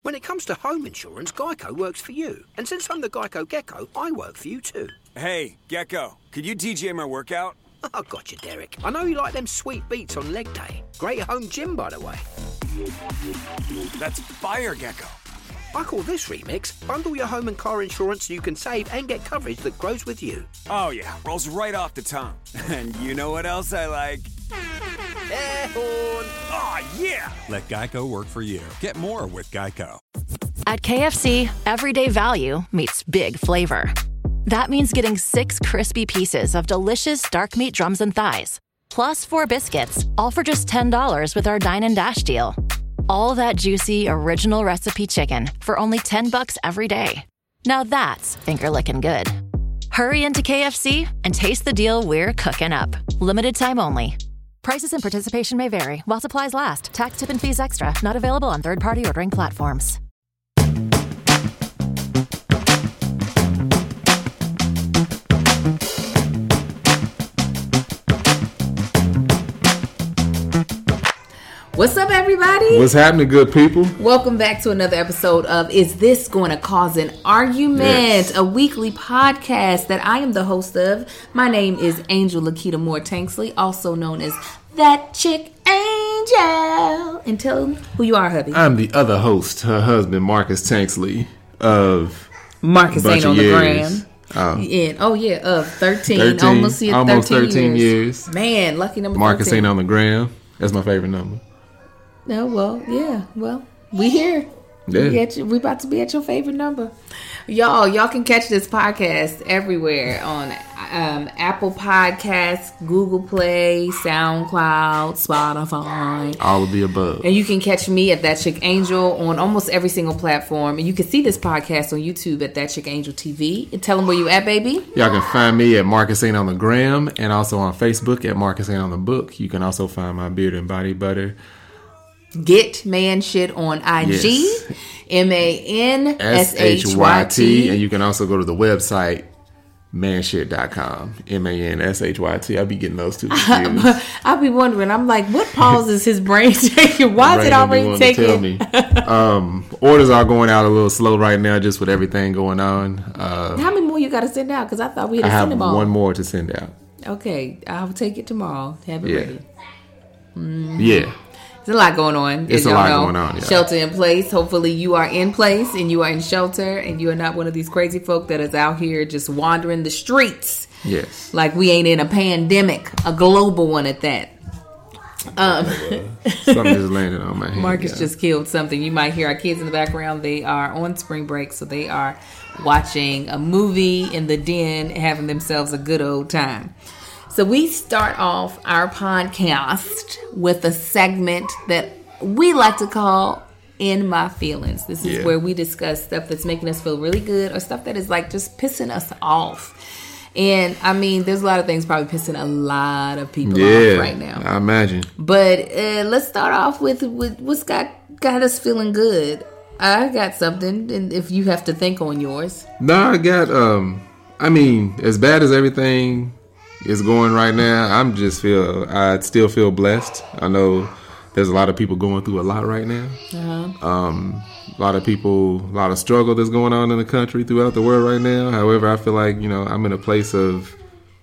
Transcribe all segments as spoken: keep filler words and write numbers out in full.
When it comes to home insurance, Geico works for you. And since I'm the Geico Gecko, I work for you too. Hey, Gecko, could you D J my workout? I got you, Derek. I know you like them sweet beats on leg day. Great home gym, by the way. That's fire, Gecko. I call this remix, bundle your home and car insurance so you can save and get coverage that grows with you. Oh yeah, rolls right off the tongue. And you know what else I like? Air horn. Oh yeah! Let Geico work for you. Get more with Geico. At K F C, everyday value meets big flavor. That means getting six crispy pieces of delicious dark meat drums and thighs, plus four biscuits, all for just ten dollars with our Dine and Dash deal. All that juicy, original recipe chicken for only ten bucks every day. Now that's finger-licking good. Hurry into K F C and taste the deal we're cooking up. Limited time only. Prices and participation may vary while supplies last. Tax, tip, and fees extra. Not available on third-party ordering platforms. What's up, everybody? What's happening, good people? Welcome back to another episode of Is This Going to Cause an Argument? Yes. A weekly podcast that I am the host of. My name is Angel Lakita Moore Tanksley, also known as That Chick Angel. And tell them who you are, hubby. I'm the other host, her husband, Marcus Tanksley, of Marcus Ain't on the years. Gram. Oh. Yeah. oh, yeah, of thirteen. thirteen Almost, yeah, almost thirteen, thirteen years. years. Man, lucky number Marcus thirteen. Ain't on the Gram. That's my favorite number. No, well, yeah, well, we here. Yeah. We, at you, we about to be at your favorite number. Y'all, y'all can catch this podcast everywhere on um, Apple Podcasts, Google Play, SoundCloud, Spotify. All of the above. And you can catch me at That Chick Angel on almost every single platform. And you can see this podcast on YouTube at That Chick Angel T V. And tell them where you at, baby. Y'all can find me at Marcus Ain't on the Gram and also on Facebook at Marcus Ain't on the Book. You can also find my beard and body butter. Get Man Shit on I G, yes. M A N S H Y T. And you can also go to the website, man shit dot com. M A N S H Y T. I'll be getting those two confused. I'll be wondering, I'm like, what pause is his brain taking? Why is it already taking? um, orders are going out a little slow right now, just with everything going on. Uh, How many more you got to send out? Because I thought we had to I send them all. have one more to send out. Okay, I'll take it tomorrow. Have it yeah. ready. Mm-hmm. Yeah. There's a lot going on. It's a lot know. going on. Yeah. Shelter in place. Hopefully you are in place and you are in shelter and you are not one of these crazy folk that is out here just wandering the streets. Yes. Like we ain't in a pandemic, a global one at that. Um, something just landed on my hand. Marcus yeah. just killed something. You might hear our kids in the background. They are on spring break, so they are watching a movie in the den, having themselves a good old time. So we start off our podcast with a segment that we like to call In My Feelings. This is yeah. where we discuss stuff that's making us feel really good or stuff that is like just pissing us off. And I mean, there's a lot of things probably pissing a lot of people yeah, off right now. I imagine. But uh, let's start off with, with what's got, got us feeling good. I got something, and if you have to think on yours. No, I got, um, I mean, as bad as everything is going right now, I'm just feel I still feel blessed. I know there's a lot of people going through a lot right now. Uh-huh. Um, a lot of people, a lot of struggle that's going on in the country, throughout the world right now. However, I feel like, you know, I'm in a place of,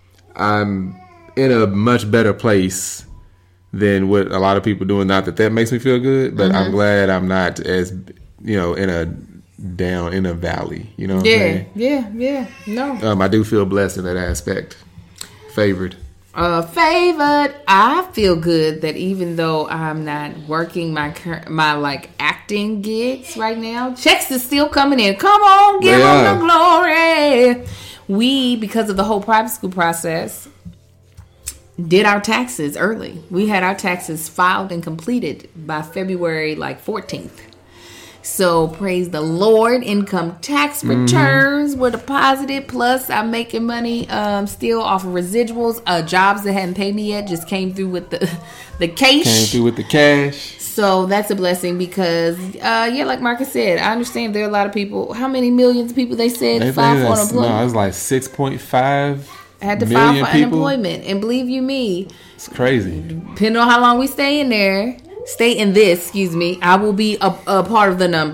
I'm in a much better place than what a lot of people doing. Not that that makes me feel good, but uh-huh. I'm glad I'm not as, you know, in a down in a valley. You know what yeah, I'm saying? Yeah, yeah, no. Um, I do feel blessed in that aspect. Favored. Uh, favored. I feel good that even though I'm not working my my like acting gigs right now, checks is still coming in. Come on, give them the glory. We, because of the whole private school process, did our taxes early. We had our taxes filed and completed by February like fourteenth. So praise the Lord, income tax returns mm-hmm. were deposited. Plus, I'm making money um, still off of residuals. Uh, jobs that hadn't paid me yet just came through with the the cash. Came through with the cash. So that's a blessing because, uh, yeah, like Marcus said, I understand there are a lot of people. How many millions of people they said they filed for unemployment? No, it was like six point five I had to file for people. Unemployment. And believe you me, it's crazy. Depending on how long we stay in there. Stay in this, excuse me. I will be a, a part of the number.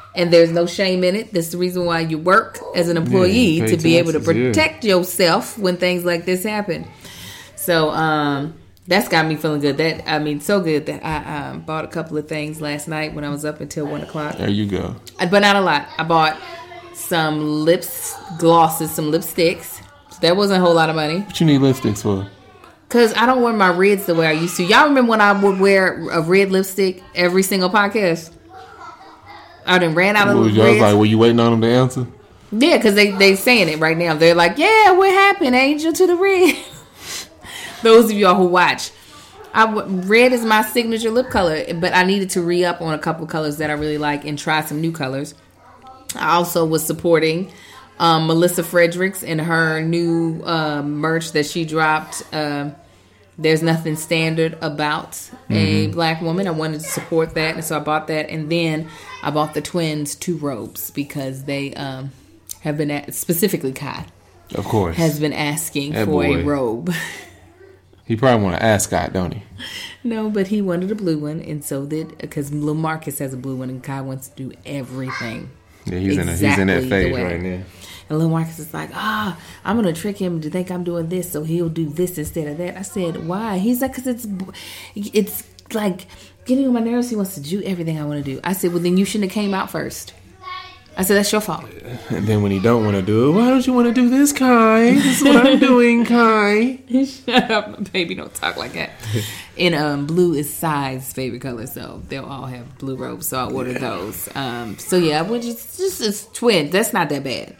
And there's no shame in it. That's the reason why you work as an employee, yeah, to be able to taxes, protect yeah. yourself when things like this happen. So um, that's got me feeling good. That I mean, so good that I um, bought a couple of things last night when I was up until one o'clock. There you go. But not a lot. I bought some lips glosses, some lipsticks. That wasn't a whole lot of money. What you need lipsticks for? Because I don't wear my reds the way I used to. Y'all remember when I would wear a red lipstick every single podcast? I done ran out of I was reds. like, were you waiting on them to answer? Yeah, because they they saying it right now. They're like, yeah, what happened, Angel, to the red? Those of y'all who watch. I w- red is my signature lip color, but I needed to re-up on a couple colors that I really like and try some new colors. I also was supporting um, Melissa Fredericks in her new uh, merch that she dropped. Uh, There's nothing standard about mm-hmm. a black woman. I wanted to support that, and so I bought that. And then I bought the twins two robes because they um, have been, at, specifically Kai, of course, has been asking that for boy. a robe. He probably want an ascot, don't he? No, but he wanted a blue one, and so did, because little Marcus has a blue one, and Kai wants to do everything. Yeah, he's exactly in a, he's in that phase right now. And little Marcus is like, ah, oh, I'm going to trick him to think I'm doing this, so he'll do this instead of that. I said, why? He's like, because it's, it's like getting on my nerves. He wants to do everything I want to do. I said, well, then you shouldn't have came out first. I said, that's your fault. And then when he don't want to do it, why don't you want to do this, Kai? This is what I'm doing, Kai. Shut up, baby. Don't talk like that. And um, blue is Sai's favorite color, so they'll all have blue robes, so I ordered those. Um, so, yeah, which is just it's twins. That's not that bad.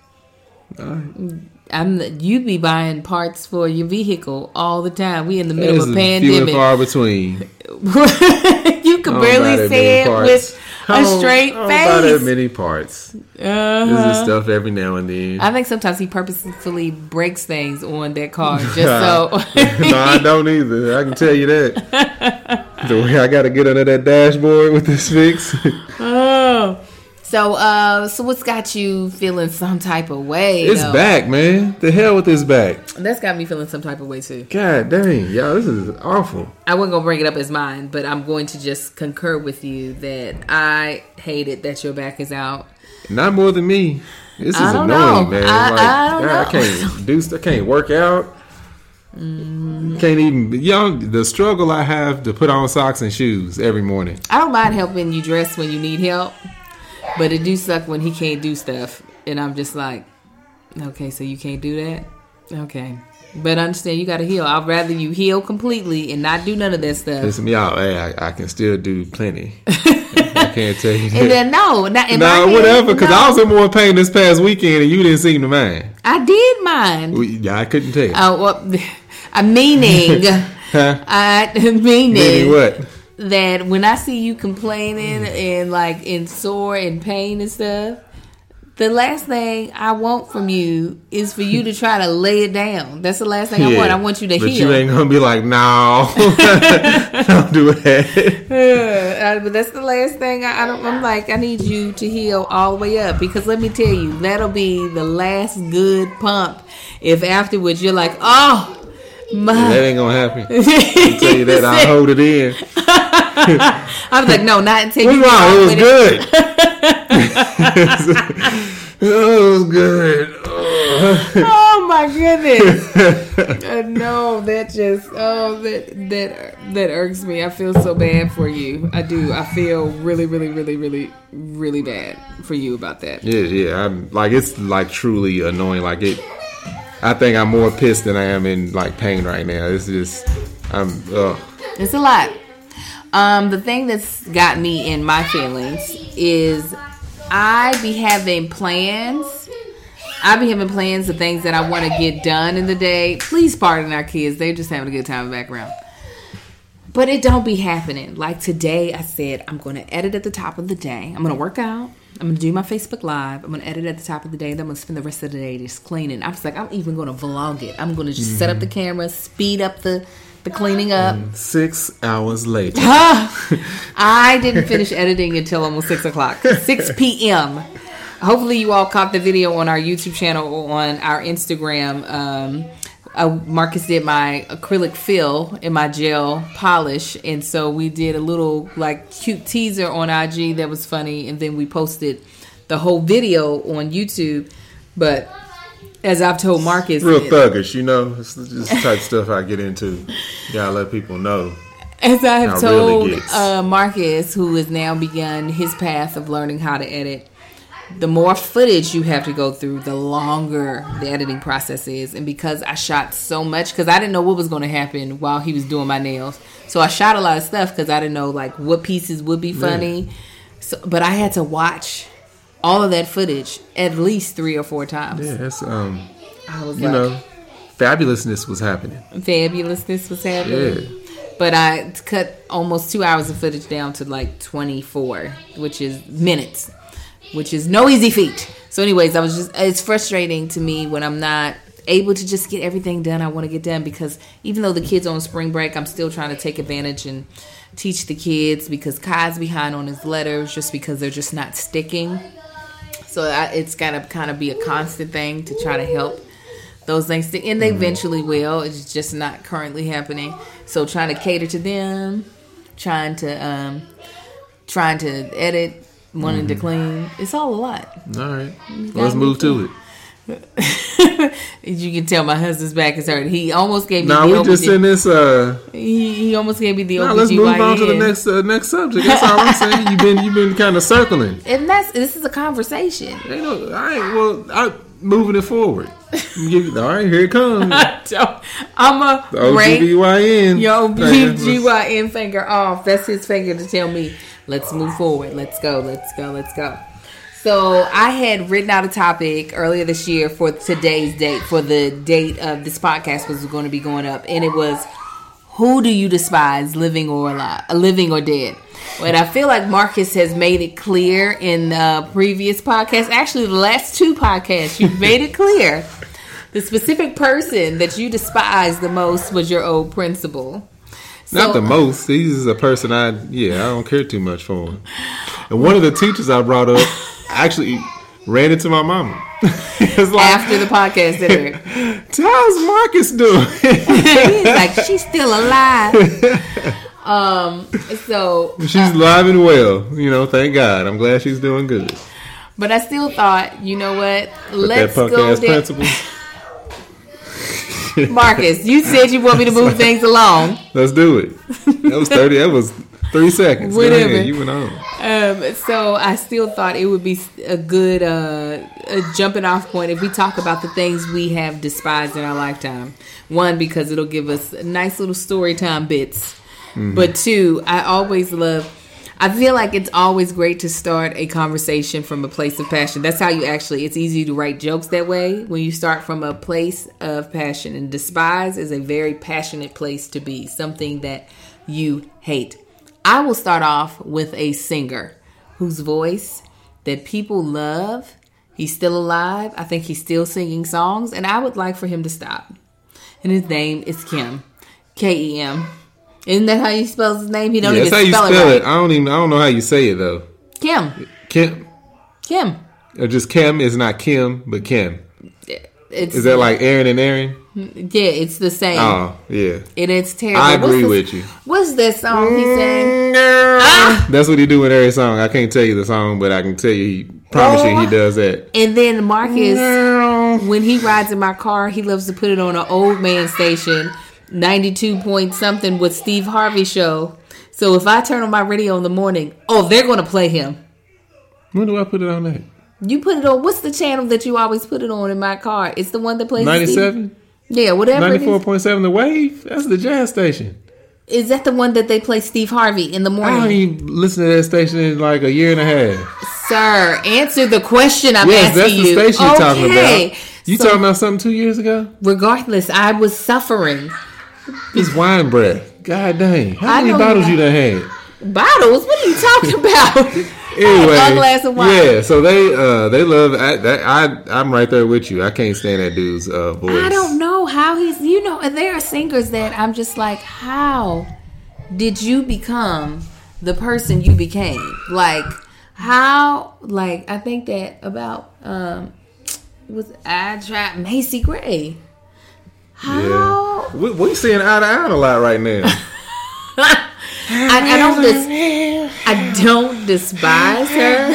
I'm you be buying parts for your vehicle all the time. We in the middle There's of a pandemic. Few and far between. You can barely say it with a straight I don't face. buy that many parts. Uh-huh. There's this stuff every now and then. I think sometimes he purposefully breaks things on that car just so. No, I don't either. I can tell you that. The way I got to get under that dashboard with this fix. Oh. So, uh, so what's got you feeling some type of way? It's though? back, man. The hell with this back. That's got me feeling some type of way too. God dang, y'all, this is awful. I wasn't gonna bring it up as mine, but I'm going to just concur with you that I hate it that your back is out. Not more than me. This is I don't annoying, know. man. I, like, I don't God, know. I can't do stuff. I can't work out. Mm. Can't even. Y'all, the struggle I have to put on socks and shoes every morning. I don't mind helping you dress when you need help. But it do suck when he can't do stuff. And I'm just like, okay, so you can't do that? Okay. But understand, you got to heal. I'd rather you heal completely and not do none of that stuff. Listen me out. Hey, I, I can still do plenty. I can't tell you that. And then, no. Not, in no, my whatever. Because no. I was in more pain this past weekend and you didn't seem to mind. I did mind. We, yeah, I couldn't tell. Uh, well, I'm meaning. Huh? I meaning. Meaning what? That when I see you complaining and like in sore and pain and stuff, the last thing I want from you is for you to try to lay it down. That's the last thing yeah, I want. I want you to but heal. But you ain't gonna be like, no, don't do that. Uh, but that's the last thing I, I don't. I'm like, I need you to heal all the way up, because let me tell you, that'll be the last good pump. If afterwards you're like, oh. My. Yeah, that ain't gonna happen. I tell you that, I'll hold it in. I was like, no, not until What's you wrong? It was good. It. Oh, it was good. Oh, oh my goodness. uh, no, that just oh that that that irks me. I feel so bad for you. I do. I feel really, really, really, really, really bad for you about that. Yeah, yeah. I'm like, it's like truly annoying. Like it. I think I'm more pissed than I am in like pain right now. It's just, I'm, ugh. It's a lot. Um, the thing that's got me in my feelings is I be having plans. I be having plans of things that I want to get done in the day. Please pardon our kids. They're just having a good time in the background. But it don't be happening. Like today, I said, I'm going to edit at the top of the day. I'm going to work out. I'm going to do my Facebook Live. I'm going to edit at the top of the day. Then I'm going to spend the rest of the day just cleaning. I was like, I'm even going to vlog it. I'm going to just mm-hmm. set up the camera, speed up the, the cleaning up. And six hours later. I didn't finish editing until almost six o'clock. six p.m. Hopefully you all caught the video on our YouTube channel or on our Instagram. Um, uh, Marcus did my acrylic fill in my gel polish, and so we did a little like cute teaser on I G that was funny, and then we posted the whole video on YouTube. But as I've told Marcus, real thuggish, you know, it's just the type of stuff I get into. Gotta let people know. As I have how told really uh, Marcus, who has now begun his path of learning how to edit, the more footage you have to go through, the longer the editing process is. And because I shot so much, because I didn't know what was going to happen while he was doing my nails, so I shot a lot of stuff because I didn't know like what pieces would be funny. Yeah. So, but I had to watch all of that footage at least three or four times. Yeah, that's um, I was you like, know, fabulousness was happening. Fabulousness was happening. Yeah. But I cut almost two hours of footage down to like twenty-four, which is minutes, which is no easy feat. So anyways, I was just, it's frustrating to me when I'm not able to just get everything done I want to get done, because even though the kids are on spring break, I'm still trying to take advantage and teach the kids, because Kai's behind on his letters just because they're just not sticking. So I, it's got to kind of be a constant thing to try to help those things, and they eventually will. It's just not currently happening. So trying to cater to them, trying to um, trying to edit, wanting mm-hmm. to clean. It's all a lot. All right, well, let's move to it. You can tell my husband's back is hurt. He almost gave me. Nah, the we just in this. Uh, he, he almost gave me the. Nah, let's move on to the next uh, next subject. That's all I'm saying. You've been you've been kind of circling, and that's this is a conversation. Ain't no, I ain't well. I moving it forward. Give you, all right, here it comes. I'm a the O B G Y N. Your O B G Y N finger off. That's his finger to tell me, let's move forward. Let's go. Let's go. Let's go. So I had written out a topic earlier this year for today's date, for the date of this podcast was going to be going up, and it was, who do you despise, living or alive, living or dead? And I feel like Marcus has made it clear in uh, previous podcasts. Actually, the last two podcasts, you've made it clear. The specific person that you despise the most was your old principal. So, not the most. He's a person I, yeah, I don't care too much for him. And one of the teachers I brought up actually ran into my mama. Like, after the podcast aired. How's Marcus doing? He's like, she's still alive. Um, so she's uh, alive and well, you know, thank God. I'm glad she's doing good. But I still thought, you know what? But Let's that punk go ass there. principal. Marcus, you said you want me to move things along. Let's do it. That was thirty. That was three seconds. Whatever. Ahead, you went on. Um, so I still thought it would be a good uh, a jumping off point if we talk about the things we have despised in our lifetime. One, because it'll give us nice little story time bits. Mm-hmm. But two, I always love, I feel like it's always great to start a conversation from a place of passion. That's how you actually, it's easy to write jokes that way when you start from a place of passion. And despise is a very passionate place to be, something that you hate. I will start off with a singer whose voice that people love. He's still alive. I think he's still singing songs, and I would like for him to stop. And his name is Kim. K E M. Isn't that how you spell his name? He don't yeah, even that's spell, how you spell it, it. right. I don't even. I don't know how you say it though. Kim. Kim. Kim. Or just Kim is not Kim, but Kim. It's, is that like Aaron and Aaron? Yeah, it's the same. Oh, yeah. And it's terrible. I agree what's with the, you. What's that song he sang? Ah! That's what he do in every song. I can't tell you the song, but I can tell you, he promise oh. you he does that. And then Marcus, when he rides in my car, he loves to put it on an old man station, ninety-two point something with Steve Harvey show. So if I turn on my radio in the morning, oh, they're going to play him. When do I put it on that? You put it on, what's the channel that you always put it on in my car? It's the one that plays ninety-seven? Yeah, whatever. ninety-four point seven The Wave? That's the jazz station. Is that the one that they play Steve Harvey in the morning? I don't even listen to that station in like a year and a half. Sir, answer the question I'm yes, asking you. Yes, that's the station you're okay. talking about. You so, talking about something two years ago? Regardless, I was suffering. This wine breath. God dang. How I many bottles you done had? Bottles? What are you talking about? Anyway, a glass of wine. Yeah, so they uh, they love. I, that, I I'm right there with you. I can't stand that dude's uh, voice. I don't know how he's. You know, there are singers that I'm just like, how did you become the person you became? Like how? Like I think that about um was I tried Macy Gray. How? Yeah. We, we seeing eye to eye a lot right now. I, I don't. Dis- I don't despise her.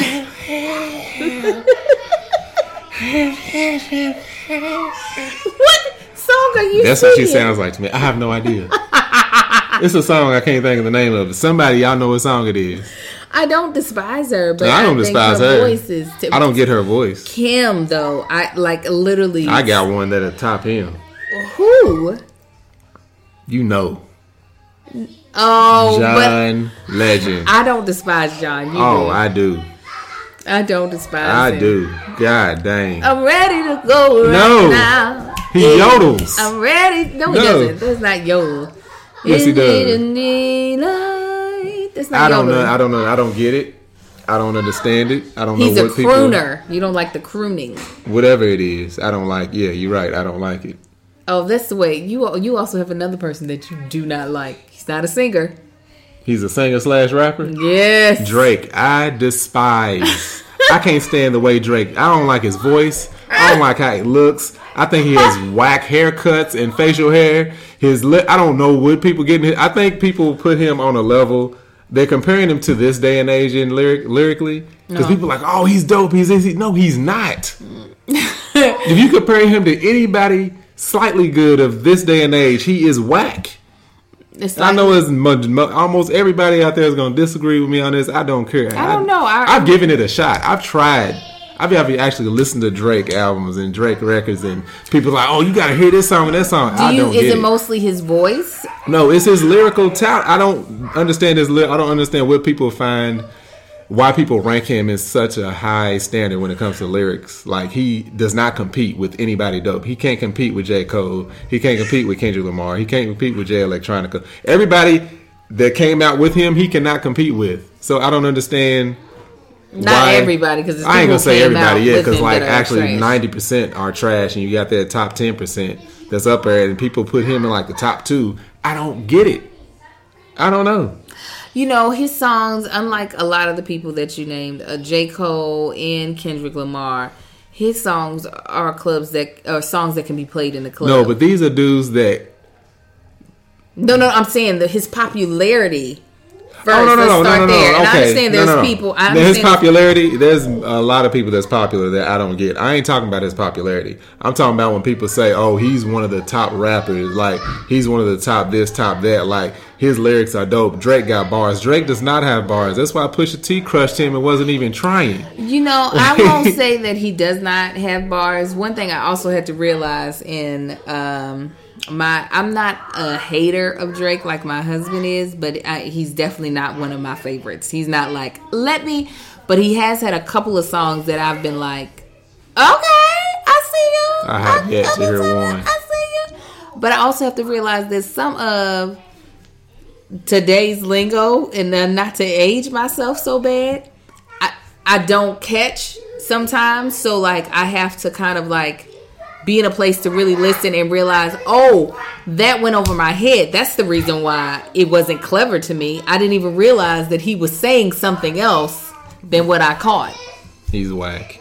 What song are you? That's singing? what she sounds like to me. I have no idea. It's a song I can't think of the name of. Somebody, y'all know what song it is. I don't despise her, but No, I don't I think despise her. her. Voice is t- I don't get her voice. Kim though. I like literally. I got one that'll top him. Who? You know, Oh, John but Legend. I don't despise John. You Oh, do. I do. I don't despise I him. do. God dang. I'm ready to go right No. now. He yodels. I'm ready. No, he No. doesn't. That's not yodel. Yes, he Is does. it a daylight? That's not I don't yodeling. know. I don't know. I don't get it. I don't understand it. I don't He's know a what people. crooner. You don't like the crooning. Whatever it is, I don't like. Yeah, you're right. I don't like it. Oh, that's the way. You you also have another person that you do not like. He's not a singer. He's a singer slash rapper. Yes. Drake, I despise. I can't stand the way Drake. I don't like his voice. I don't like how he looks. I think he has whack haircuts and facial hair. His lip. I don't know what people getting. I think people put him on a level. They're comparing him to this day and age in lyric lyrically because No. people are like, oh, he's dope. He's easy. No, he's not. If you compare him to anybody slightly good of this day and age, he is whack. It's I like- know it's much, mu- almost everybody out there is going to disagree with me on this. I don't care. I don't know. I- I've given it a shot. I've tried. I've actually listened to Drake albums and Drake records, and people are like, "Oh, you got to hear this song and that song." Do I you? don't Is get it it. mostly his voice? No, it's his lyrical talent. I don't understand his. Ly- I don't understand what people find. Why people rank him in such a high standard when it comes to lyrics. Like, he does not compete with anybody dope. He can't compete with J. Cole. He can't compete with Kendrick Lamar. He can't compete with Jay Electronica. Everybody that came out with him, he cannot compete with. So I don't understand. Not why- everybody, because I ain't gonna say everybody, yeah, because like actually actually ninety percent are trash, and you got that top ten percent that's up there, and people put him in like the top two. I don't get it. I don't know. You know, his songs, unlike a lot of the people that you named, uh, J. Cole and Kendrick Lamar, his songs are clubs that are songs that can be played in the club. No, but these are dudes that. no, no, I'm saying that his popularity. First, Oh no no let's no start no no there. no! And Okay, I understand no, there's no, no. people. I His understand popularity. There's a lot of people that's popular that I don't get. I ain't talking about his popularity. I'm talking about when people say, "Oh, he's one of the top rappers." Like, he's one of the top this, top that. Like, his lyrics are dope. Drake got bars. Drake does not have bars. That's why Pusha T crushed him and wasn't even trying. You know, I won't say that he does not have bars. One thing I also had to realize in um, my, I'm not a hater of Drake like my husband is, but I, he's definitely not one of my favorites. He's not like, let me, but he has had a couple of songs that I've been like, okay, I see you. I have yet to hear see you. one. I see you. But I also have to realize that some of today's lingo, and then not to age myself so bad, I I don't catch sometimes. So like I have to kind of like be in a place to really listen and realize, oh, that went over my head. That's the reason why it wasn't clever to me. I didn't even realize that he was saying something else than what I caught. He's whack.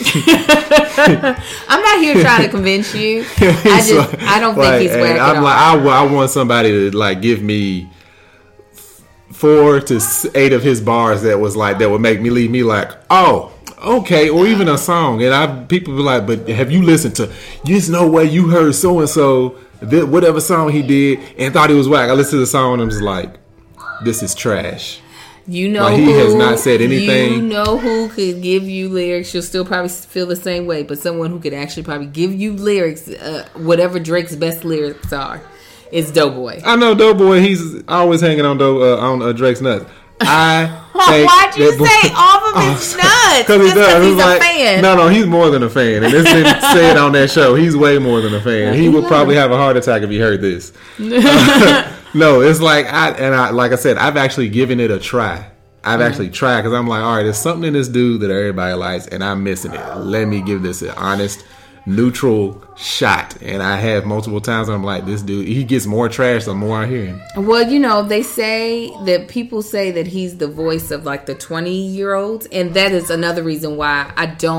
I'm not here trying to convince you. I just like, I don't think like, he's and whack at I'm all. like, I, wa- I want somebody to like give me four to s- eight of his bars that was like that would make me leave me like, oh, okay, or even a song. And I people be like, but have you listened to? There's no way you heard so and so whatever song he did and thought he was whack. I listened to the song and I was like, this is trash. You know, Like, he who, has not said anything. You know who could give you lyrics? You'll still probably feel the same way, but someone who could actually probably give you lyrics, uh, whatever Drake's best lyrics are, is Doughboy. I know Doughboy. He's always hanging on Doe, uh, on uh, Drake's nuts. I think Why'd you that boy- say off of his nuts? Because he Just does. 'cause He's he's like, a fan. no, no, he's more than a fan. And it's been said on that show. He's way more than a fan. He would probably have a heart attack if he heard this. Uh, no, it's like I and I like I said, I've actually given it a try. I've Mm-hmm. actually tried because I'm like, all right, there's something in this dude that everybody likes, and I'm missing it. Let me give this an honest, neutral shot. And I have multiple times. And I'm like, this dude, he gets more trash the more I hear him. Well, you know, they say that people say that he's the voice of like the twenty year olds, and that is another reason why I don't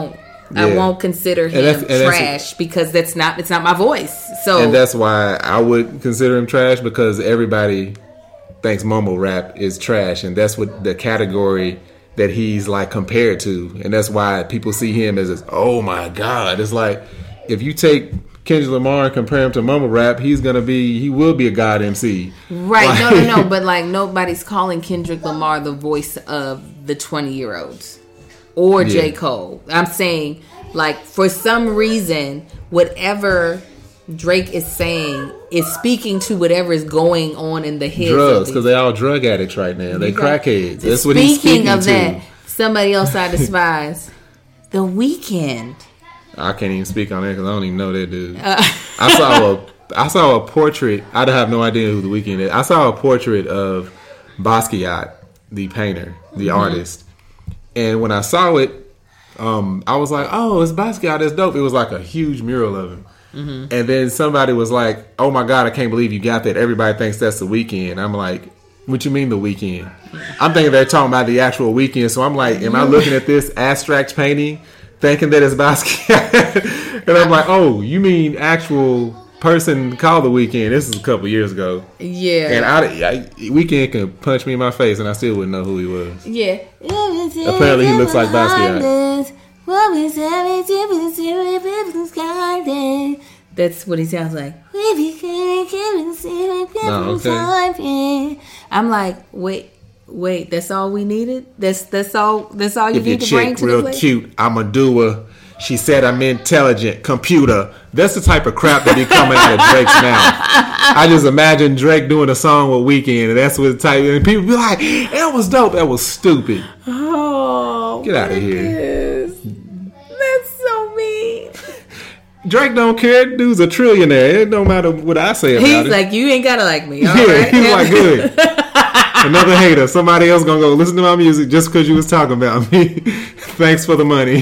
Yeah. I won't consider him and and trash because that's not it's not my voice. So and that's why I would consider him trash because everybody thinks mumble rap is trash, and that's what the category that he's like compared to, and that's why people see him as this, oh my god. It's like if you take Kendrick Lamar and compare him to mumble rap, he's gonna be he will be a god M C. Right? Like, no, no, no. But like nobody's calling Kendrick Lamar the voice of the twenty year olds. Or yeah. J. Cole. I'm saying, like, for some reason, whatever Drake is saying is speaking to whatever is going on in the heads. Drugs, because they're all drug addicts right now. They crackheads. That's what he's speaking of to. That, somebody else I despise, The Weeknd. I can't even speak on that because I don't even know that dude. Uh, I saw a I saw a portrait. I have no idea who The Weeknd is. I saw a portrait of Basquiat, the painter, the mm-hmm. artist. And when I saw it, um, I was like, oh, it's Basquiat. That's dope. It was like a huge mural of him. Mm-hmm. And then somebody was like, oh, my God, I can't believe you got that. Everybody thinks that's The Weeknd. I'm like, what you mean The Weeknd? I'm thinking they're talking about the actual Weeknd. So I'm like, am I looking at this abstract painting thinking that it's Basquiat? And I'm like, oh, you mean actual person called The Weeknd. This is a couple years ago. Yeah. And I, I Weeknd can punch me in my face and I still wouldn't know who he was. Yeah. Apparently he looks like Basquiat. That's what he sounds like. Oh, okay. I'm like, wait, wait, that's all we needed? That's that's all that's all you if need to bring to real the cute, I'm a doer. She said I'm intelligent. Computer. That's the type of crap that be coming out of Drake's mouth. I just imagine Drake doing a song with Weeknd, and that's what the type. And people be like, "That was dope. That was stupid." Oh, get out of here! That's so mean. Drake don't care. Dude's a trillionaire. It don't matter what I say about He's it. He's like, you ain't gotta like me. All yeah, right? He's like, good. Another hater. Somebody else gonna go listen to my music just because you was talking about me. Thanks for the money.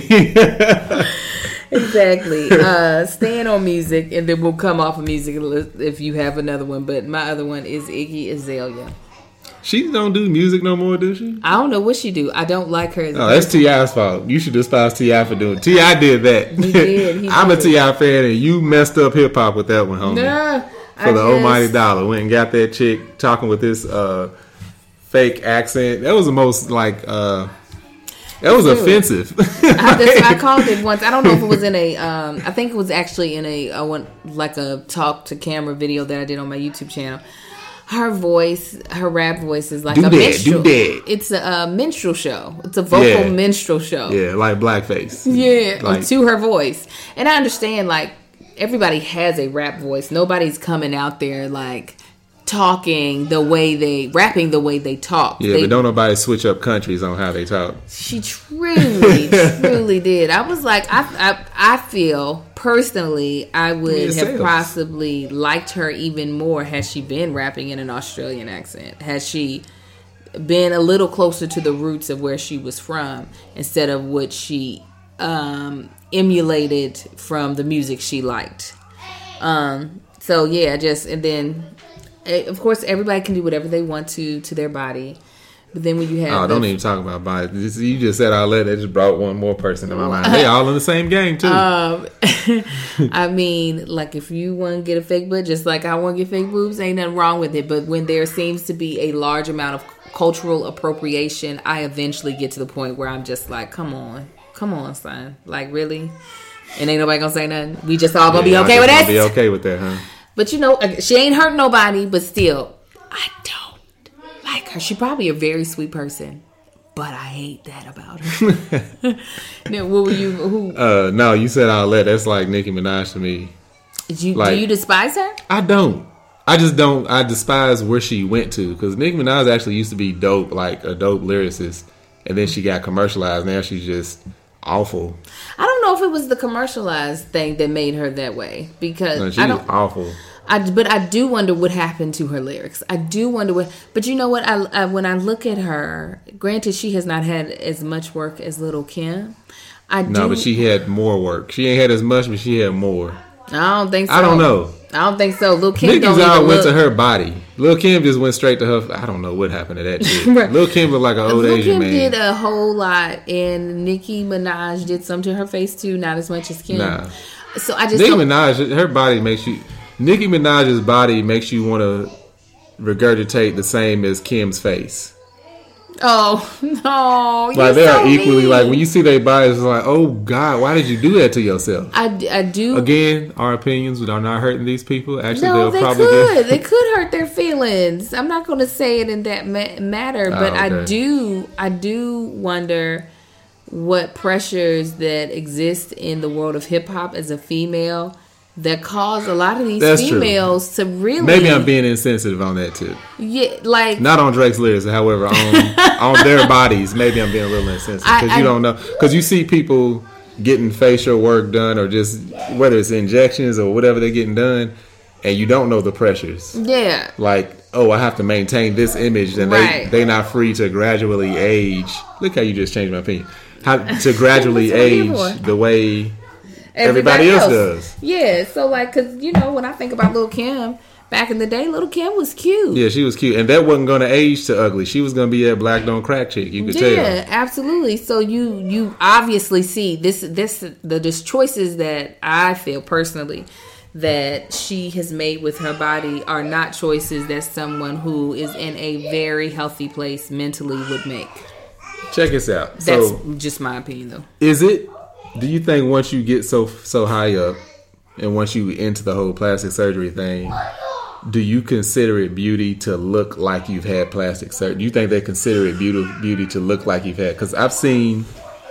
Exactly. Uh, staying on music, and then we'll come off of music if you have another one. But my other one is Iggy Azalea. She don't do music no more, does she? I don't know what she do. I don't like her. As oh, that's T I's fault. You should despise T I for doing it. T I did that. He did. He I'm did. a T I fan, and you messed up hip hop with that one, homie. Nah, for I the just... almighty dollar. Went and got that chick talking with this uh, fake accent. That was the most like. Uh, that was Dude. offensive. I, just, I called it once. I don't know if it was in a. Um, I think it was actually in a. I went like a talk to camera video that I did on my YouTube channel. Her voice, her rap voice is like do a that, minstrel. Do that. It's a, a minstrel show. It's a vocal yeah. minstrel show. Yeah, like blackface. Yeah, like, to her voice. And I understand, like, everybody has a rap voice. Nobody's coming out there, like, talking the way they, rapping the way they talk. Yeah, they, but don't nobody switch up countries on how they talk. She truly, truly did. I was like, I, I, I feel... Personally, I would have sales. possibly liked her even more had she been rapping in an Australian accent. Had she been a little closer to the roots of where she was from instead of what she um, emulated from the music she liked. Um, so, yeah, just, and then, of course, everybody can do whatever they want to to their body. But then when you have... Oh, don't the, even talk about body. You just said all that. That just brought one more person to my mind. They all in the same game, too. Um, I mean, like, if you want to get a fake butt, just like I want to get fake boobs, ain't nothing wrong with it. But when there seems to be a large amount of cultural appropriation, I eventually get to the point where I'm just like, come on. Come on, son. Like, really? And ain't nobody gonna say nothing? We just all gonna yeah, be okay with that? be okay with that, huh? But, you know, she ain't hurt nobody, but still, I don't. Like her. She's probably a very sweet person, but I hate that about her. Now, what were you? Who? Uh, no, you said all that. That's like Nicki Minaj to me. Do you, like, do you despise her? I don't. I just don't. I despise where she went to because Nicki Minaj actually used to be dope, like a dope lyricist, and then she got commercialized. Now she's just awful. I don't know if it was the commercialized thing that made her that way because no, she's I don't, awful. I, but I do wonder what happened to her lyrics. I do wonder what. But you know what? I, I when I look at her, granted she has not had as much work as Lil' Kim. I no, do, but she had more work. She ain't had as much, but she had more. I don't think so. I don't know. I don't think so. Lil Kim Nicki's don't all even went look. to her body. Lil Kim just went straight to her. I don't know what happened to that shit. Right. Lil Kim looked like an old Lil Asian Kim man. did a whole lot, and Nicki Minaj did some to her face too. Not as much as Kim. Nah. So I just Nicki don't, Minaj, her body makes you. Nicki Minaj's body makes you want to regurgitate the same as Kim's face. Oh no! Like You're they so are equally mean. like when you see their bodies, it's like, oh God, why did you do that to yourself? I, d- I do. Again, our opinions are not hurting these people. Actually, No, they'll they probably could. get. They could hurt their feelings. I'm not going to say it in that ma- matter, but Oh, I okay. do. I do wonder what pressures that exist in the world of hip hop as a female that cause a lot of these That's true. females to really. Maybe I'm being insensitive on that too. Yeah, like Not on Drake's lyrics, however, on on their bodies. Maybe I'm being a little insensitive I- because you I- don't know. Because you see people getting facial work done, or just whether it's injections or whatever they're getting done, and you don't know the pressures. yeah. Like, oh, I have to maintain this image, and Right. they they not free to gradually age. Look how you just changed my opinion. How to gradually That's what I'm here age for. the way everybody else does. Yeah, so like, cause you know when I think about Lil Kim back in the day, Lil Kim was cute. Yeah, she was cute, and that wasn't going to age to ugly. She was going to be that black don't crack chick. You could Yeah, tell. absolutely. So you you obviously see this this the just choices that I feel personally that she has made with her body are not choices that someone who is in a very healthy place mentally would make. Check this out. That's So, just my opinion, though. is it? Do you think once you get so so high up, and once you into the whole plastic surgery thing, do you consider it beauty to look like you've had plastic surgery? Do you think they consider it beauty beauty to look like you've had? Because I've seen,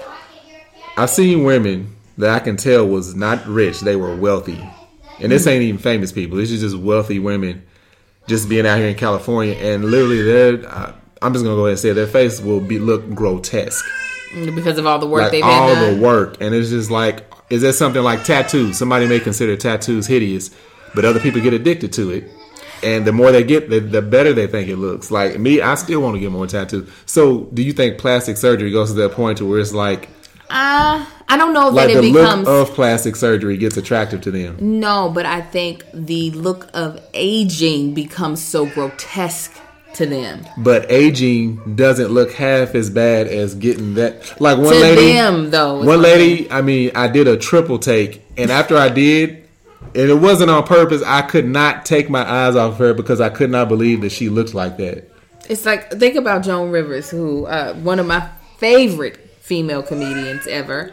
I've seen women that I can tell was not rich; they were wealthy, and this ain't even famous people. This is just wealthy women, just being out here in California, and literally, they're. I, I'm just gonna go ahead and say it, their face will be look grotesque. Because of all the work Like they've all had done. the work, and it's just like, is there something like tattoos? Somebody may consider tattoos hideous, but other people get addicted to it, and the more they get, the, the better they think it looks. Like me, I still want to get more tattoos. So, do you think plastic surgery goes to that point to where it's like, Uh, I don't know like that the it becomes look of plastic surgery gets attractive to them? no, but I think the look of aging becomes so grotesque to them. But aging doesn't look half as bad as getting that. Like one To lady, them, though, is one what I'm lady. I mean, I did a triple take, and after I did, and it wasn't on purpose. I could not take my eyes off her because I could not believe that she looked like that. It's like, think about Joan Rivers, who uh, one of my favorite female comedians ever.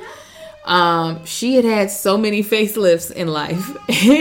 Um, she had had so many facelifts in life.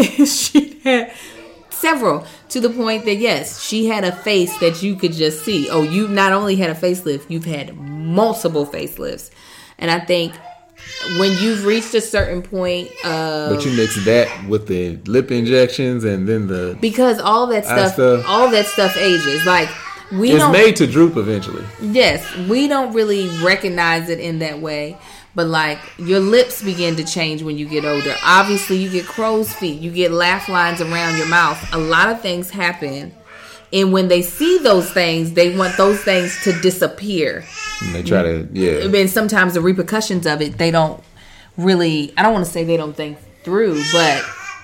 She had several, to the point that yes, she had a face that you could just see. Oh, you not only had a facelift, you've had multiple facelifts. And I think when you've reached a certain point of, But you mix that with the lip injections and then the because all that Eye stuff, stuff. all that stuff ages. Like we it's don't made to droop eventually. Yes, we don't really recognize it in that way. But like your lips begin to change when you get older. Obviously, you get crow's feet. You get laugh lines around your mouth. A lot of things happen. And when they see those things, they want those things to disappear. And they try to, yeah. And sometimes the repercussions of it, they don't really, I don't want to say they don't think through, but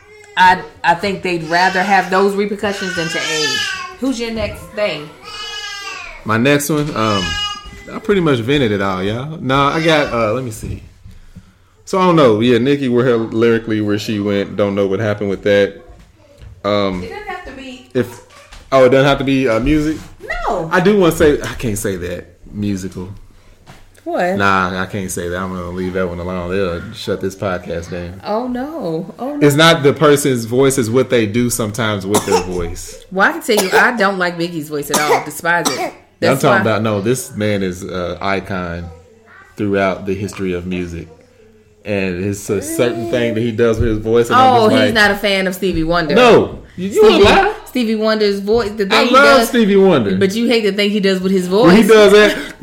I I think they'd rather have those repercussions than to age. Who's your next thing? My next one, um, I pretty much vented it all, y'all. No, I got, uh, let me see. So I don't know. Yeah, Nicki, where her lyrically, where she went, don't know what happened with that. Um, It doesn't have to be. if oh, it doesn't have to be uh, music. No. I do want to say I can't say that musical. What? Nah, I can't say that. I'm gonna leave that one alone. They'll shut this podcast down. Oh no! Oh no! It's not the person's voice; it's what they do sometimes with their voice. Well, I can tell you, I don't like Biggie's voice at all. Despise it. I'm That's talking why- about no. This man is an icon throughout the history of music, and it's a certain thing that he does with his voice. And I'm Oh, just he's like, not a fan of Stevie Wonder. No, you, you Stevie, lie. Stevie Wonder's voice. The thing I he love does, Stevie Wonder, but you hate the thing he does with his voice. when he does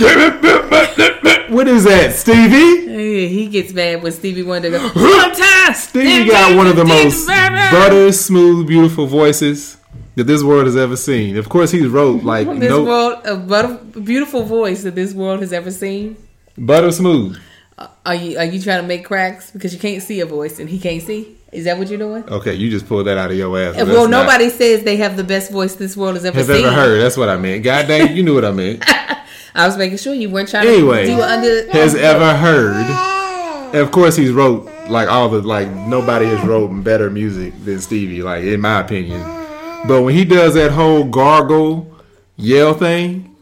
that. What is that, Stevie? Yeah, he gets mad when Stevie Wonder goes, one time. Stevie got one of the most butter smooth, beautiful voices that this world has ever seen. Of course, he wrote like This no world, a butter, beautiful voice that this world has ever seen. butter smooth. Are you are you trying to make cracks because you can't see a voice and he can't see? Is that what you're doing? Okay, you just pulled that out of your ass. Well, well nobody not, says they have the best voice this world has ever has seen. ever heard. That's what I meant. God dang, you knew what I meant. I was making sure you weren't trying anyway, to do under. Has ever heard. And of course, he's wrote like all the like nobody has wrote better music than Stevie. Like in my opinion, but when he does that whole gargle yell thing,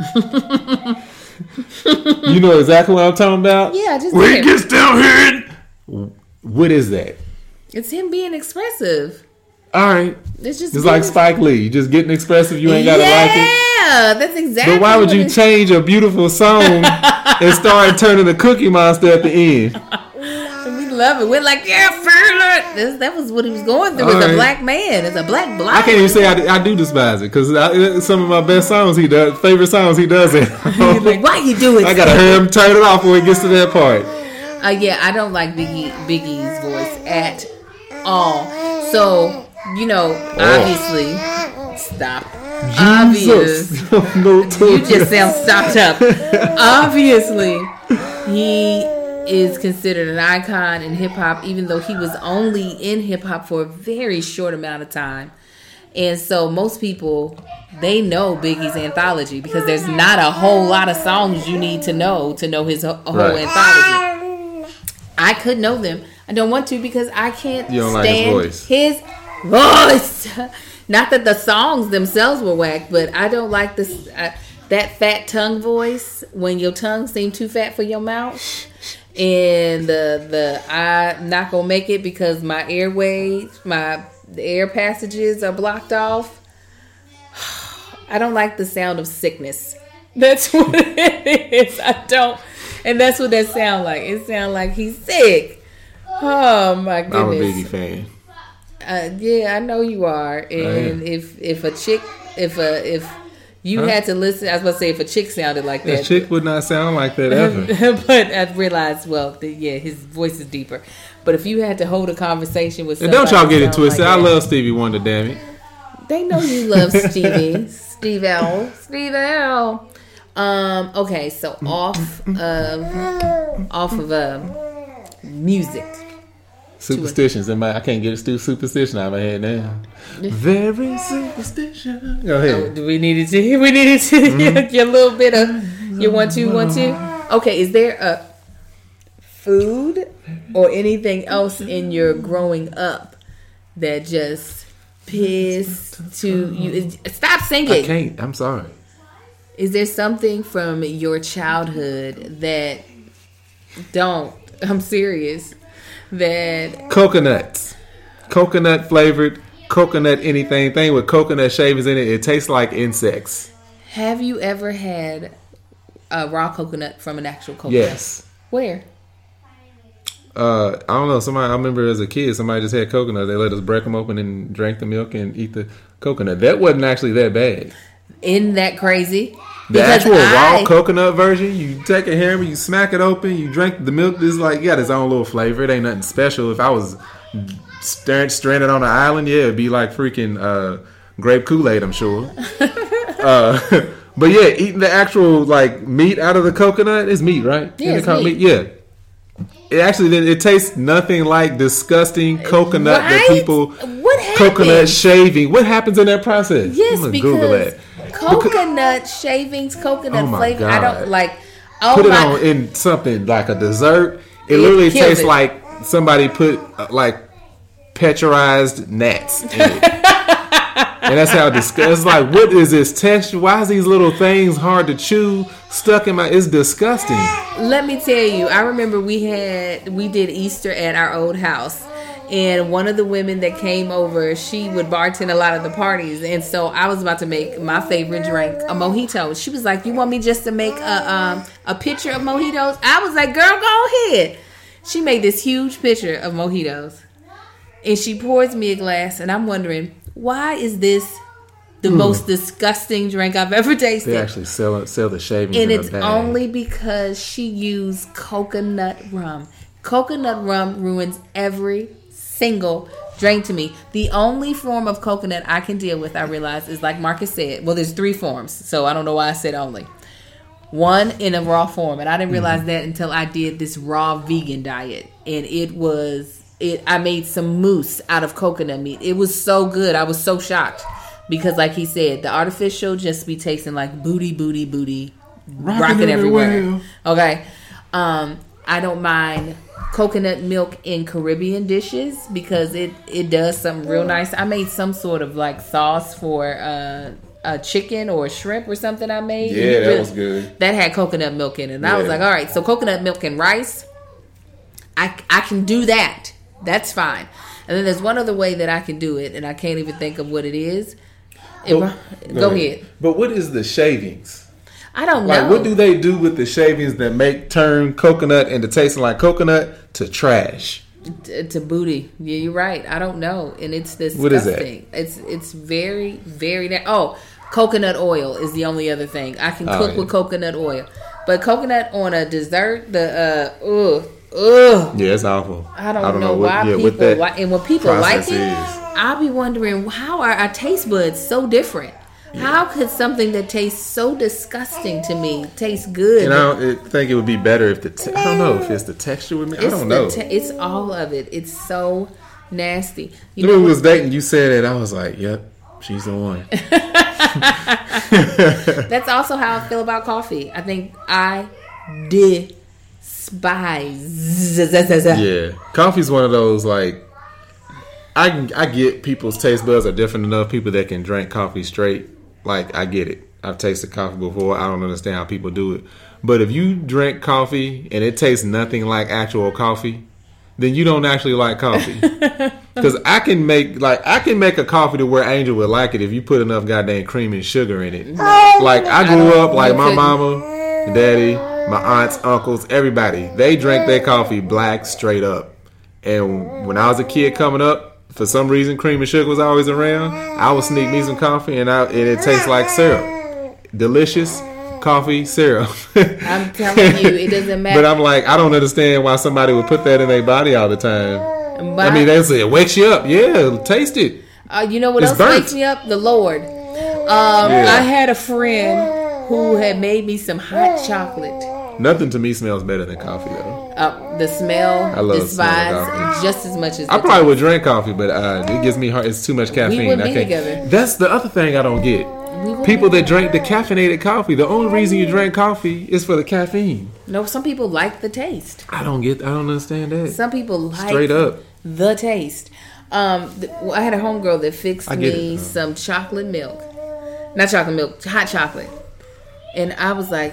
you know exactly what I'm talking about. Yeah, just when he gets down here. And, what is that? It's him being expressive. All right. It's just it's like Spike Lee. You just getting expressive. You ain't gotta yeah, like it. Yeah, that's exactly. But why would you change a beautiful song and start turning the Cookie Monster at the end? We love it. We're like, yeah, further. That was what he was going through. All as right. a black man, as a black black. I can't even say I, I do despise it because some of my best songs he does, favorite songs he does it. Like, why you do it? I gotta hurry him turn it off when he gets to that part. Uh, yeah, I don't like Biggie Biggie's voice at all. So, you know, obviously, oh. stop. Jesus. Obvious. No, you just sound stopped up. Obviously, he is considered an icon in hip hop, even though he was only in hip hop for a very short amount of time. And so, most people, they know Biggie's anthology because there's not a whole lot of songs you need to know to know his whole right. anthology. I could know them. I don't want to because I can't you don't stand like his voice. His voice. Not that the songs themselves were whack, but I don't like this uh, that fat tongue voice when your tongue seems too fat for your mouth, and the the I'm not gonna make it because my airways, my the air passages are blocked off. I don't like the sound of sickness. That's what it is. I don't. And that's what that sound like. It sound like he's sick. Oh my goodness! I'm a Biggie fan. Uh, yeah, I know you are. And if if a chick, if a if you huh? had to listen, I was about to say if a chick sounded like that, a chick would not sound like that ever. But I realized, well, the, yeah, his voice is deeper. But if you had to hold a conversation with, and don't y'all get it twisted. Like I love Stevie Wonder. Damn it! They know you love Stevie, Steve L, Steve L. Um. Okay. So off of off of uh, music. Superstitions in my I can't get a superstition out of my head now. Very superstition. Go ahead. Oh, we needed to. We needed to. Mm-hmm. your, your little bit of your one two one two. Okay. Is there a food or anything else in your growing up that just pissed to you? Stop singing. I can't. I'm sorry. Is there something from your childhood that don't? I'm serious. That coconuts, coconut flavored, coconut anything thing with coconut shavings in it. It tastes like insects. Have you ever had a raw coconut from an actual coconut? Yes. Where? Uh, I don't know. Somebody I remember as a kid, somebody just had coconut. They let us break them open and drink the milk and eat the coconut. That wasn't actually that bad. Isn't that crazy? The because actual I, raw coconut version, you take a hammer, you smack it open, you drink the milk. It's like, yeah, its own little flavor. It ain't nothing special. If I was stranded on an island, yeah, it'd be like freaking uh, grape Kool-Aid, I'm sure. uh, but yeah, eating the actual like meat out of the coconut is meat, right? Yeah, it's meat. meat. Yeah. It actually, it tastes nothing like disgusting coconut right? that people, what happens? Coconut shaving. What happens in that process? Yes, I'm gonna because Google that. coconut shavings, coconut oh flavor. God. I don't like. Oh put it my. on in something like a dessert. It, It literally kills tastes it. like somebody put uh, like petrified gnats in it. And that's how disgusting. It's like, what is this texture? Why is these little things hard to chew? Stuck in my. It's disgusting. Let me tell you. I remember we had we did Easter at our old house. And one of the women that came over, she would bartend a lot of the parties. And so I was about to make my favorite drink, a mojito. She was like, you want me just to make a um, a picture of mojitos? I was like, girl, go ahead. She made this huge picture of mojitos. And she pours me a glass. And I'm wondering, why is this the mm. most disgusting drink I've ever tasted? They actually sell, sell the shavings and in it's a bag. Only because she used coconut rum. Coconut rum ruins every single drink to me. The only form of coconut I can deal with, I realize, is like Marcus said. Well, there's three forms, so I don't know why I said only. One in a raw form, and I didn't realize mm-hmm. that until I did this raw vegan diet, and it was it. I made some mousse out of coconut meat. It was so good. I was so shocked because, like he said, the artificial just be tasting like booty, booty, booty, rocking, rocking everywhere. everywhere. Okay, um, I don't mind coconut milk in Caribbean dishes because it it does something real nice. I made some sort of like sauce for uh, a chicken or a shrimp or something I made. Yeah, that really, was good. That had coconut milk in it. And yeah. I was like, all right, so coconut milk and rice, I, I can do that. That's fine. And then there's one other way that I can do it, and I can't even think of what it is. It, well, go, go ahead. ahead. But what is the shavings? I don't like, know. What do they do with the shavings that make turn coconut into tasting like coconut to trash? To, to booty. Yeah, you're right. I don't know. And it's disgusting. What is that? It's it's very, very... Na- oh, coconut oil is the only other thing. I can cook oh, yeah. with coconut oil. But coconut on a dessert, the... uh, ugh, ugh. Yeah, it's awful. I don't, I don't know, know what, why yeah, people... Why, and when people like it, is. I'll be wondering, how are our taste buds so different? Yeah. How could something that tastes so disgusting to me taste good? And I don't think it would be better if the te- I don't know if it's the texture with me. I it's don't know. Te- it's all of it. It's so nasty. You know, when we was dating, you said it. I was like, "Yep, she's the one." That's also how I feel about coffee. I think I despise. Yeah, coffee's one of those like. I can, I get people's taste buds are different enough. People that can drink coffee straight, like I get it. I've tasted coffee before. I don't understand how people do it. But if you drink coffee and it tastes nothing like actual coffee, then you don't actually like coffee. Because I can make like I can make a coffee to where Angel would like it if you put enough goddamn cream and sugar in it. Like I grew up like my mama, daddy, my aunts, uncles, everybody. They drank their coffee black straight up. And when I was a kid coming up, for some reason, cream and sugar was always around. I would sneak me some coffee, and, I, and it tastes like syrup. Delicious coffee syrup. I'm telling you, it doesn't matter. But I'm like, I don't understand why somebody would put that in their body all the time. But I mean, they say it wakes you up. Yeah, taste it. Uh, you know what it's else burnt. Wakes me up? The Lord. Um, yeah. I had a friend who had made me some hot chocolate. Nothing to me smells better than coffee, though. Uh, the smell, I love despise just as much as the I probably taste. would drink coffee, but uh, it gives me hard. It's too much caffeine. We would I be can't. together. That's the other thing I don't get. People that drink the caffeinated coffee. The only reason you drink coffee is for the caffeine. No, some people like the taste. I don't get. I don't understand that. Some people like straight up the taste. Um, the, I had a homegirl that fixed me some chocolate milk, not chocolate milk, hot chocolate, and I was like.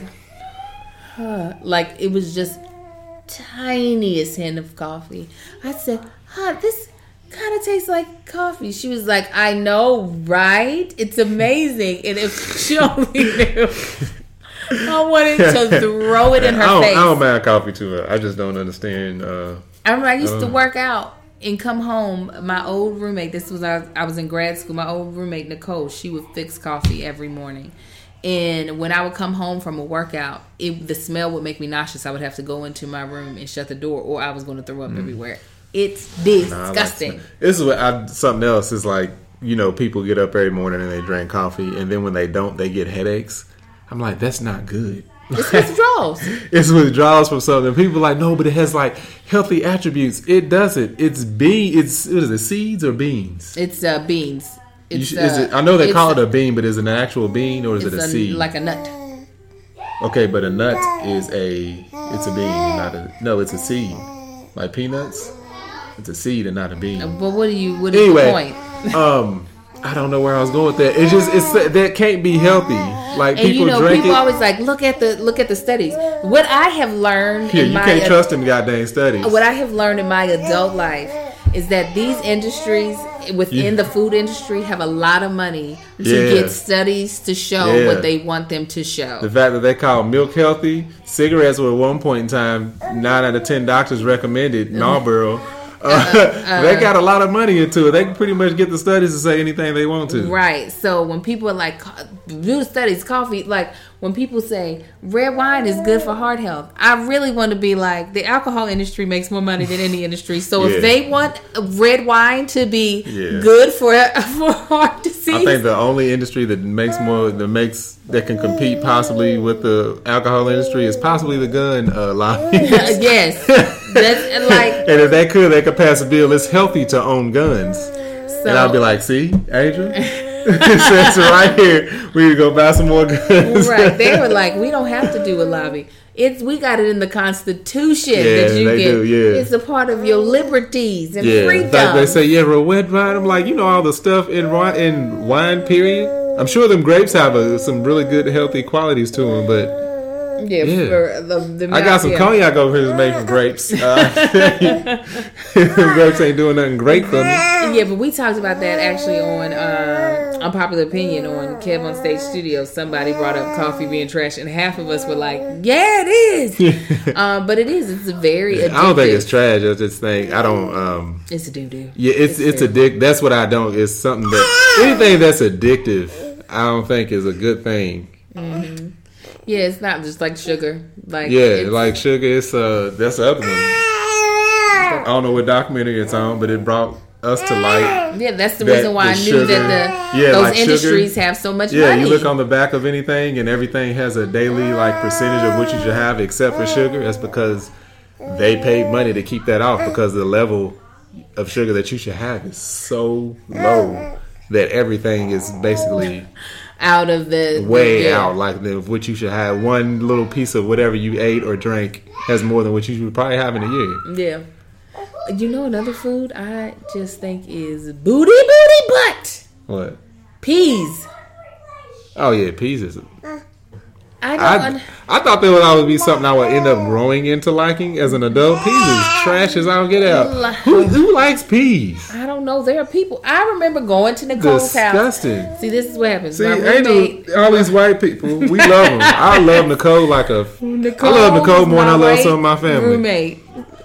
Huh. Like it was just tiniest hint of coffee. I said, huh, this kind of tastes like coffee. She was like, I know, right? It's amazing. And if she only knew, I wanted to throw it in her I don't, face. I don't mind coffee too much. I just don't understand. Uh, I remember I used I to work out and come home. My old roommate, this was, I, I was in grad school, my old roommate, Nicole, she would fix coffee every morning. And when I would come home from a workout, it, the smell would make me nauseous. I would have to go into my room and shut the door, or I was going to throw up mm. everywhere. It's disgusting. Nah, like this is what I, something else is like. You know, people get up every morning and they drink coffee, and then when they don't, they get headaches. I'm like, that's not good. It's withdrawals. It's withdrawals from something. People are like, no, but it has like healthy attributes. It doesn't. It's bean. It's what is it? Seeds or beans? It's uh, beans. It's, should, is it, I know they call it a bean, but is it an actual bean or is it a, a seed? Like a nut. Okay, but a nut is a it's a bean, and not a no, it's a seed. Like peanuts, it's a seed and not a bean. But what do you? What is anyway, the point? um, I don't know where I was going with that. It's just it's that can't be healthy. Like and people you know, drink people it. always like look at the look at the studies. What I have learned, yeah, in you my can't ad- trust them goddamn studies. What I have learned in my adult life is that these industries within yeah. the food industry have a lot of money to yeah. get studies to show yeah. what they want them to show. The fact that they call milk healthy, cigarettes were at one point in time nine out of ten doctors recommended Marlboro. Uh, uh, they got a lot of money into it. They can pretty much get the studies to say anything they want to. Right. So when people are like, do the studies, coffee, like when people say red wine is good for heart health, I really want to be like, the alcohol industry makes more money than any industry. So yeah. if they want red wine to be yeah. good for for heart disease, I think the only industry that makes more that makes that can compete possibly with the alcohol industry is possibly the gun uh, lobby. Yes. That's like, and if they could, they could pass a bill. It's healthy to own guns. So, and I'll be like, see, Angel, it says right here, we need to go buy some more guns. Right? They were like, we don't have to do a lobby. It's we got it in the Constitution Yeah, that you they get. do, yeah. It's a part of your liberties and Yeah, freedom. in fact, they say, yeah, red wine. I'm like, you know, all the stuff in wine, in wine period. I'm sure them grapes have a, some really good, healthy qualities to them, but yeah, yeah. For the, the I got some yeah. cognac over here that's made from grapes. Uh, grapes ain't doing nothing great for me. Yeah, but we talked about that actually on um, Unpopular Opinion on Kev on Stage Studios. Somebody brought up coffee being trash, and half of us were like, "Yeah, it is." um, but it is. It's a very. I don't think it's trash. I just think I don't. Um, it's a doo doo. Yeah, it's it's, it's addictive. That's what I don't. It's something that anything that's addictive, I don't think is a good thing. Mm-hmm. Yeah, it's not just like sugar. Like yeah, like sugar. It's uh, that's the other one. I don't know what documentary it's on, but it brought us to light. Yeah, that's the that reason why the I knew sugar, that the yeah, those like industries sugar, have so much yeah, money. you look on the back of anything, and everything has a daily like percentage of what you should have, except for sugar. That's because they paid money to keep that off because the level of sugar that you should have is so low that everything is basically out of the way yeah. out. Like the, what you should have, one little piece of whatever you ate or drank has more than what you should probably have in a year. Yeah. You know another food I just think is booty booty butt. What? Peas. Oh yeah, peas is. I don't. I, un- I thought that would always be something I would end up growing into liking as an adult. Peas is trash as I don't get out. Who, who likes peas? I don't know. There are people. I remember going to Nicole's Disgusting. house. See, this is what happens. See, My ain't roommate, no, all these white people, we love them. I love Nicole like a. Nicole I love Nicole was more than I my love white some of my family. Roommate.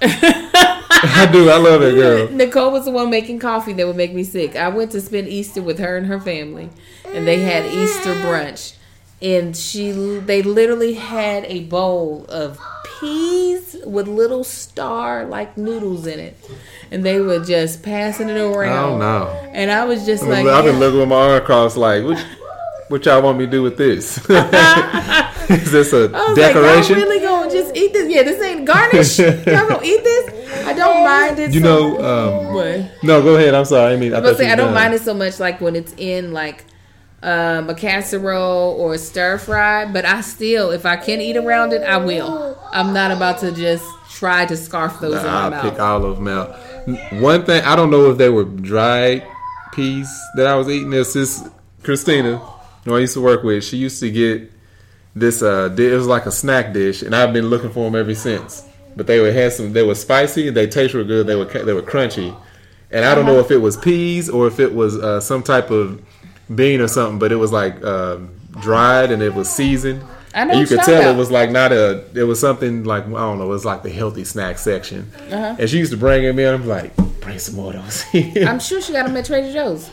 I do. I love that girl. Nicole was the one making coffee that would make me sick. I went to spend Easter with her and her family, and they had Easter brunch. And she, they literally had a bowl of peas with little star like noodles in it, and they were just passing it around. Oh no! And I was just like, I've been yeah. looking with my arm crossed, like, what, what y'all want me to do with this? Is this a I was decoration? Like, y'all really gonna just eat this? Yeah, this ain't garnish. Y'all gonna eat this? I don't mind it. You so know, um, what? No, go ahead. I'm sorry. I mean, I, I, thought say, you I don't done. mind it so much, like when it's in like um, a casserole or a stir fry. But I still, if I can eat around it, I will. I'm not about to just try to scarf those in my I'll mouth. pick all of them out. One thing, I don't know if they were dried peas that I was eating. This is Christina, who I used to work with. She used to get this. Uh, it was like a snack dish, and I've been looking for them ever since. But they were had some. They were spicy. They tasted real good. They were they were crunchy, and I don't know if it was peas or if it was uh, some type of bean or something. But it was like um, dried and it was seasoned. I know And you what could you're tell talking it about. was like not a. It was something like I don't know. It was like the healthy snack section. Uh-huh. And she used to bring them in. I'm like, bring some more of those. I'm sure she got them at Trader Joe's.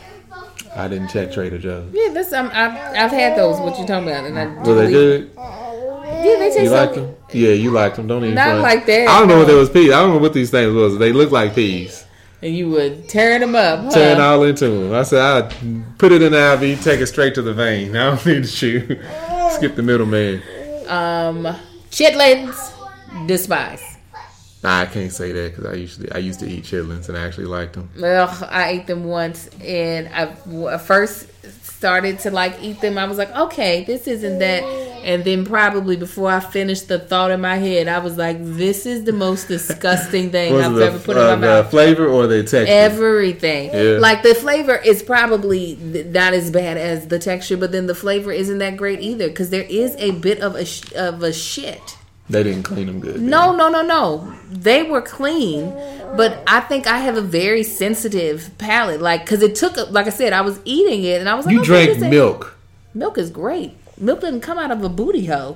I didn't check Trader Joe's. Yeah, this um, I've I've had those. What you talking about? And I Were they good? Yeah, they taste You so liked them? Yeah, you liked them. Don't even. Not front. like that, I don't know no. what they was peas. I don't know what these things was. They look like peas. And you would tear them up, huh? Turn all into them. I said I'd put it in the I V, take it straight to the vein. I don't need to chew. Skip the middleman. Um, chitlins, despise. Nah, I can't say that because I usually I used to eat chitlins and I actually liked them. Ugh, I ate them once, and I, I first started to like eat them. I was like, okay, this isn't that. And then probably before I finished the thought in my head, I was like, this is the most disgusting thing Was I've it the, ever put uh, in my the mouth. flavor or the texture? Everything. Yeah. Like the flavor is probably not as bad as the texture, but then the flavor isn't that great either because there is a bit of a sh- of a shit. They didn't clean them good. No, no, no, no. They were clean, but I think I have a very sensitive palate. Like, because it took, like I said, I was eating it, and I was like, You okay, drank this ain't- milk. Milk is great. Milk doesn't come out of a booty hole.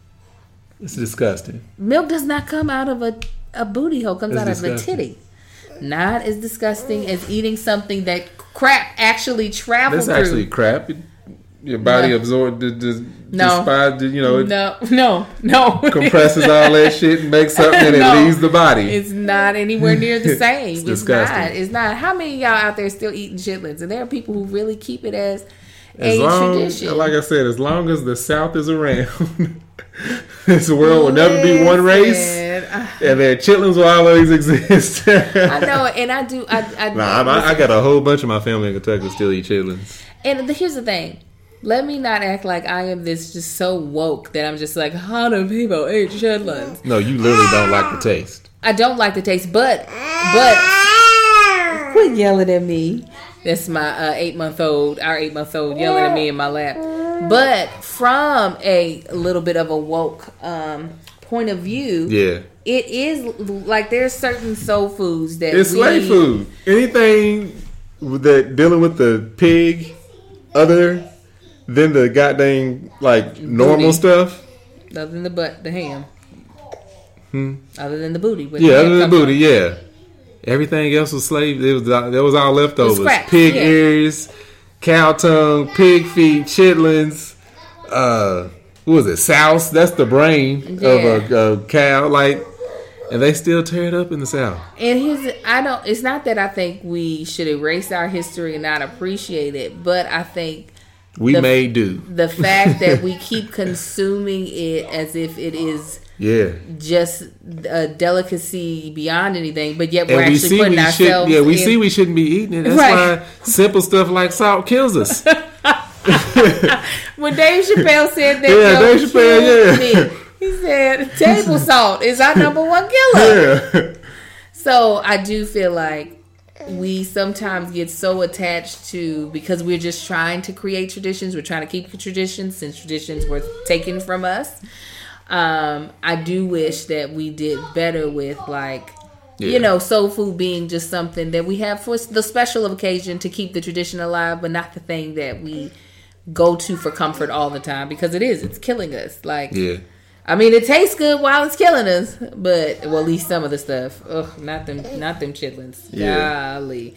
It's disgusting. Milk does not come out of a, a booty hole. It comes It's out disgusting. of a titty. Not as disgusting as eating something that crap actually travels That's through. actually crap. It- Your body No. absorbed, the, the, No. despise, the, you know, it No, no, no. compresses all that shit and makes something and No. it leaves the body. It's not anywhere near the same. It's it's disgusting. not. It's not. How many of y'all out there still eating chitlins? And there are people who really keep it as As a long, tradition. like I said, as long as the South is around, this world will never be one race. Listen, man. And then chitlins will always exist. I know, and I do. I, I, nah, I, I got a whole bunch of my family in Kentucky still eat chitlins. And the, here's the thing. Let me not act like I am this just so woke that I'm just like, how do people eat chitlins? No, you literally don't like the taste. I don't like the taste, but, but, quit yelling at me. That's my uh, eight-month-old, our eight-month-old yelling at me in my lap. But from a little bit of a woke um, point of view, yeah, it is like there's certain soul foods that it's we, slave food. Anything that dealing with the pig, other than the goddamn like normal booty. Stuff, other than the butt, the ham, hmm. other than the booty, yeah, the other than the booty, from. yeah. Everything else was slave. It was that was all leftovers. Scraps, pig yeah. ears, cow tongue, pig feet, chitlins. Uh, what was it? Souse. That's the brain yeah. of a, a cow. Like, and they still tear it up in the South. And his, I don't. It's not that I think we should erase our history and not appreciate it, but I think we the, may do the fact that we keep consuming it as if it is. Yeah, just a delicacy beyond anything, but yet we're and we actually see putting we ourselves. Should, yeah, we in, see we shouldn't be eating it. That's right. why simple stuff like salt kills us. When Dave Chappelle said that, yeah, Dave Chappelle, yeah, me. He said table salt is our number one killer. Yeah. So I do feel like we sometimes get so attached to, because we're just trying to create traditions. We're trying to keep traditions since traditions were taken from us. Um, I do wish that we did better with like, yeah. you know, soul food being just something that we have for the special occasion to keep the tradition alive, but not the thing that we go to for comfort all the time, because it is, it's killing us. Like, yeah. I mean, it tastes good while it's killing us, but well, at least some of the stuff. Ugh, not them, not them chitlins. Yeah. Golly.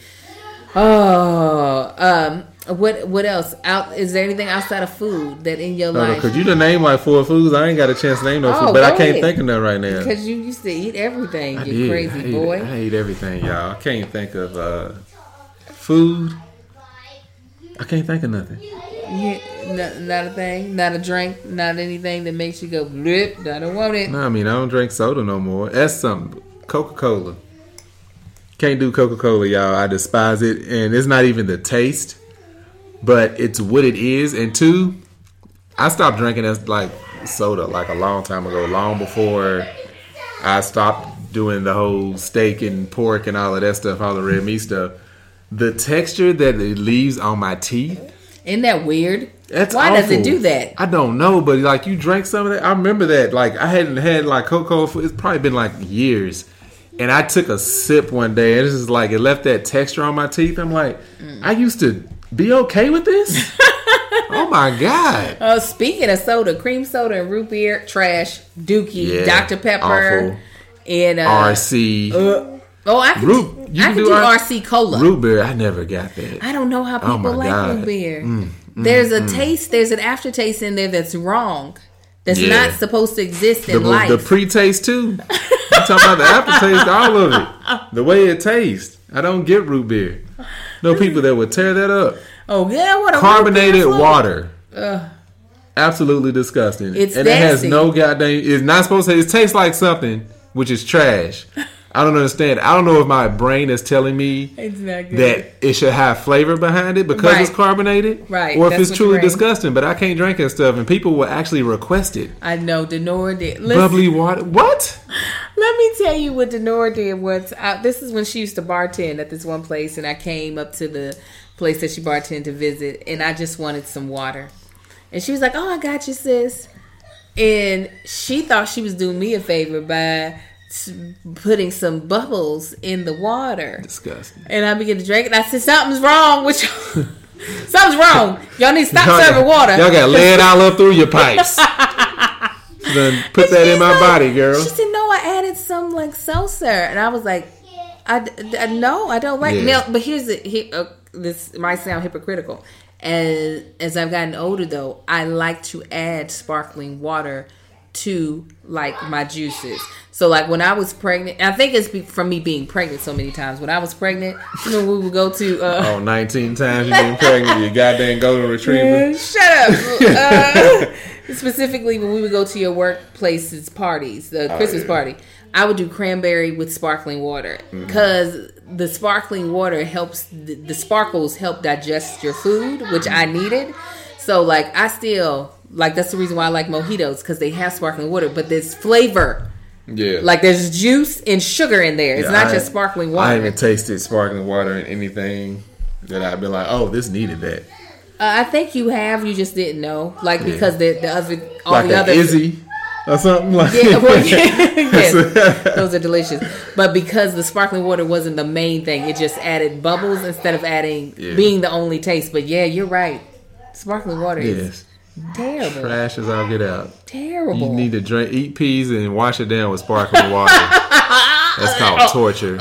Oh, um, what what else? Out is there anything outside of food that in your no, life? No, could you done name like four foods? I ain't got a chance to name no oh, food, but I can't ahead. think of none right now. Because you used to eat everything, I you did. crazy I ate, boy. I ate everything, y'all. I can't think of uh, food. I can't think of nothing. Yeah, not, not a thing, not a drink, not anything that makes you go blip. I don't want it. No, I mean I don't drink soda no more. That's something. Coca-Cola. Can't do Coca-Cola, y'all. I despise it, and it's not even the taste, but it's what it is. And two, I stopped drinking as like soda like a long time ago, long before I stopped doing the whole steak and pork and all of that stuff, all the red meat stuff. The texture that it leaves on my teeth. Isn't that weird? That's Why awful. does it do that? I don't know, but like you drank some of that. I remember that. Like I hadn't had like Coca-Cola. It's probably been like years. And I took a sip one day, and it's just like it left that texture on my teeth. I'm like, mm. I used to be okay with this. Oh my god! Uh, speaking of soda, cream soda and root beer, trash. Dookie, yeah, Doctor Pepper, awful. and uh, R C. Uh, oh, I could root, do, I could do, do R C Cola. Root beer, I never got that. I don't know how people oh like god. root beer. Mm, mm, there's a mm. taste. There's an aftertaste in there that's wrong. That's yeah. not supposed to exist in the, life. The pre-taste too. I'm talking about the aftertaste, all of it. The way it tastes. I don't get root beer. No people that would tear that up. Oh yeah, what a carbonated root beer water. Ugh. Absolutely disgusting. It's and nasty. It has no goddamn. It's not supposed to. It tastes like something, which is trash. I don't understand. I don't know if my brain is telling me it's not good. that it should have flavor behind it because right. it's carbonated, right? Or if That's it's truly disgusting. But I can't drink that stuff, and people will actually request it. I know Denora did. Listen, bubbly water. What? Let me tell you what Denora did once. I, this is when she used to bartend at this one place, and I came up to the place that she bartended to visit, and I just wanted some water, and she was like, "Oh, I got you, sis," and she thought she was doing me a favor by putting some bubbles in the water. Disgusting. And I began to drink it. I said, something's wrong with you. Something's wrong. Y'all need to stop y'all serving got, water. Y'all got lead all up through your pipes. Then put that in my like, body, girl. She said, no, I added some like seltzer. And I was like, I, I no, I don't like yeah. milk. But here's the, here, uh, this might sound hypocritical. As, as I've gotten older, though, I like to add sparkling water to like my juices. So like when I was pregnant, I think it's from me being pregnant so many times. When I was pregnant, you know, we would go to uh, oh, nineteen times you've been pregnant, you goddamn golden retriever. Shut up. uh, specifically when we would go to your workplace's parties, the oh, Christmas yeah. party, I would do cranberry with sparkling water because mm-hmm. the sparkling water helps. The, the sparkles help digest your food, which I needed. So like I still like that's the reason why I like mojitos because they have sparkling water, but there's flavor. Yeah, like there's juice and sugar in there. It's yeah, not I, just sparkling water. I haven't tasted sparkling water in anything that I've been like, oh, this needed that. Uh, I think you have. You just didn't know, like yeah. because the the other all like the other Izzy or something like. Yeah, well, yes, those are delicious. But because the sparkling water wasn't the main thing, it just added bubbles instead of adding yeah. being the only taste. But yeah, you're right. Sparkling water yes. is terrible. Trash as I'll get out. Terrible. You need to drink, eat peas, and wash it down with sparkling water. That's called torture.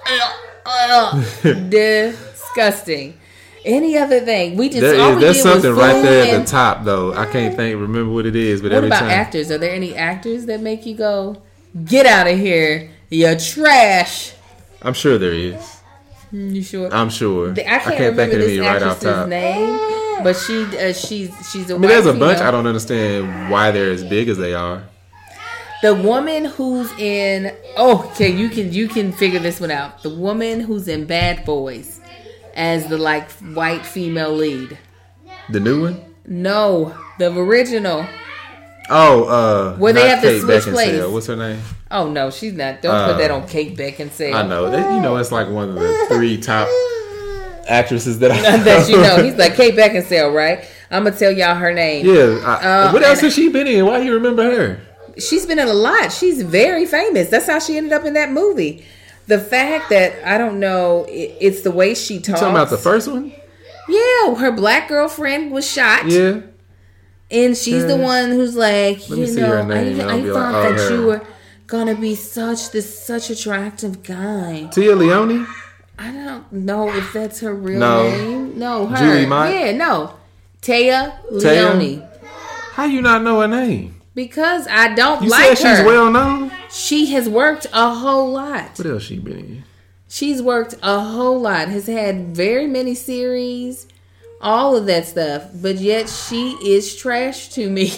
Disgusting. Any other thing? We just that, all we there's did something was right there at and, the top, though. I can't think, remember what it is, but what every about time. actors? Are there any actors that make you go, "Get out of here, you're trash"? I'm sure there is. You sure? I'm sure. I can't, I can't remember think of this any right off top. name, but she uh, she's she's a. I mean, there's a bunch. Know. I don't understand why they're as big as they are. The woman who's in oh, okay, you can you can figure this one out. The woman who's in Bad Boys as the like white female lead. The new one? No, the original. Oh, uh, where they have Kate to switch places. What's her name? Oh no, she's not. Don't uh, put that on Kate Beckinsale. I know that. You know, it's like one of the three top actresses that I know. that you know. He's like Kate Beckinsale, right? I'm gonna tell y'all her name. Yeah. I, uh, what else has she been in? Why do you remember her? She's been in a lot. She's very famous. That's how she ended up in that movie. The fact that I don't know, it, it's the way she talks. You talking about the first one? Yeah, her black girlfriend was shot. Yeah. And she's yeah. the one who's like, Let you me see know, her name. I, I thought like, oh, that her. you were gonna be such this such attractive guy. Tia Leone? I don't know if that's her real no. name. No, her. Julie Mott? Yeah, no. Tia Leone. How you not know her name? Because I don't you like her. You said she's well known? She has worked a whole lot. What else she been in? She's worked a whole lot. Has had very many series. All of that stuff. But yet she is trash to me.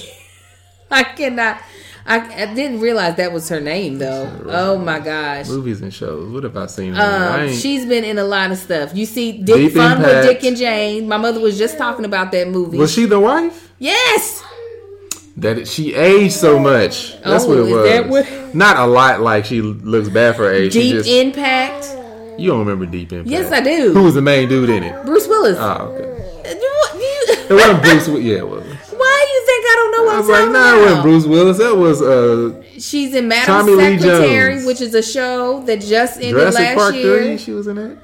I cannot. I, I didn't realize that was her name, though. Oh, my gosh. Movies and shows. What have I seen her um, She's been in a lot of stuff. You see Dick Deep Fun Impact. With Dick and Jane. My mother was just talking about that movie. Was she the wife? Yes. That she aged so much. That's oh, what it was. Is that what? Not a lot like she looks bad for her age. Deep just, Impact. You don't remember Deep Impact? Yes, I do. Who was the main dude in it? Bruce Willis. Oh, okay. You, you, it wasn't Bruce Willis. Yeah, it was. Why do you think I don't know what I was I'm like, talking nah, about? it wasn't Bruce Willis. That was uh. She's in Madam Tommy Secretary, Lee Jones. which is a show that just ended Jurassic last Park year. three, she was in that.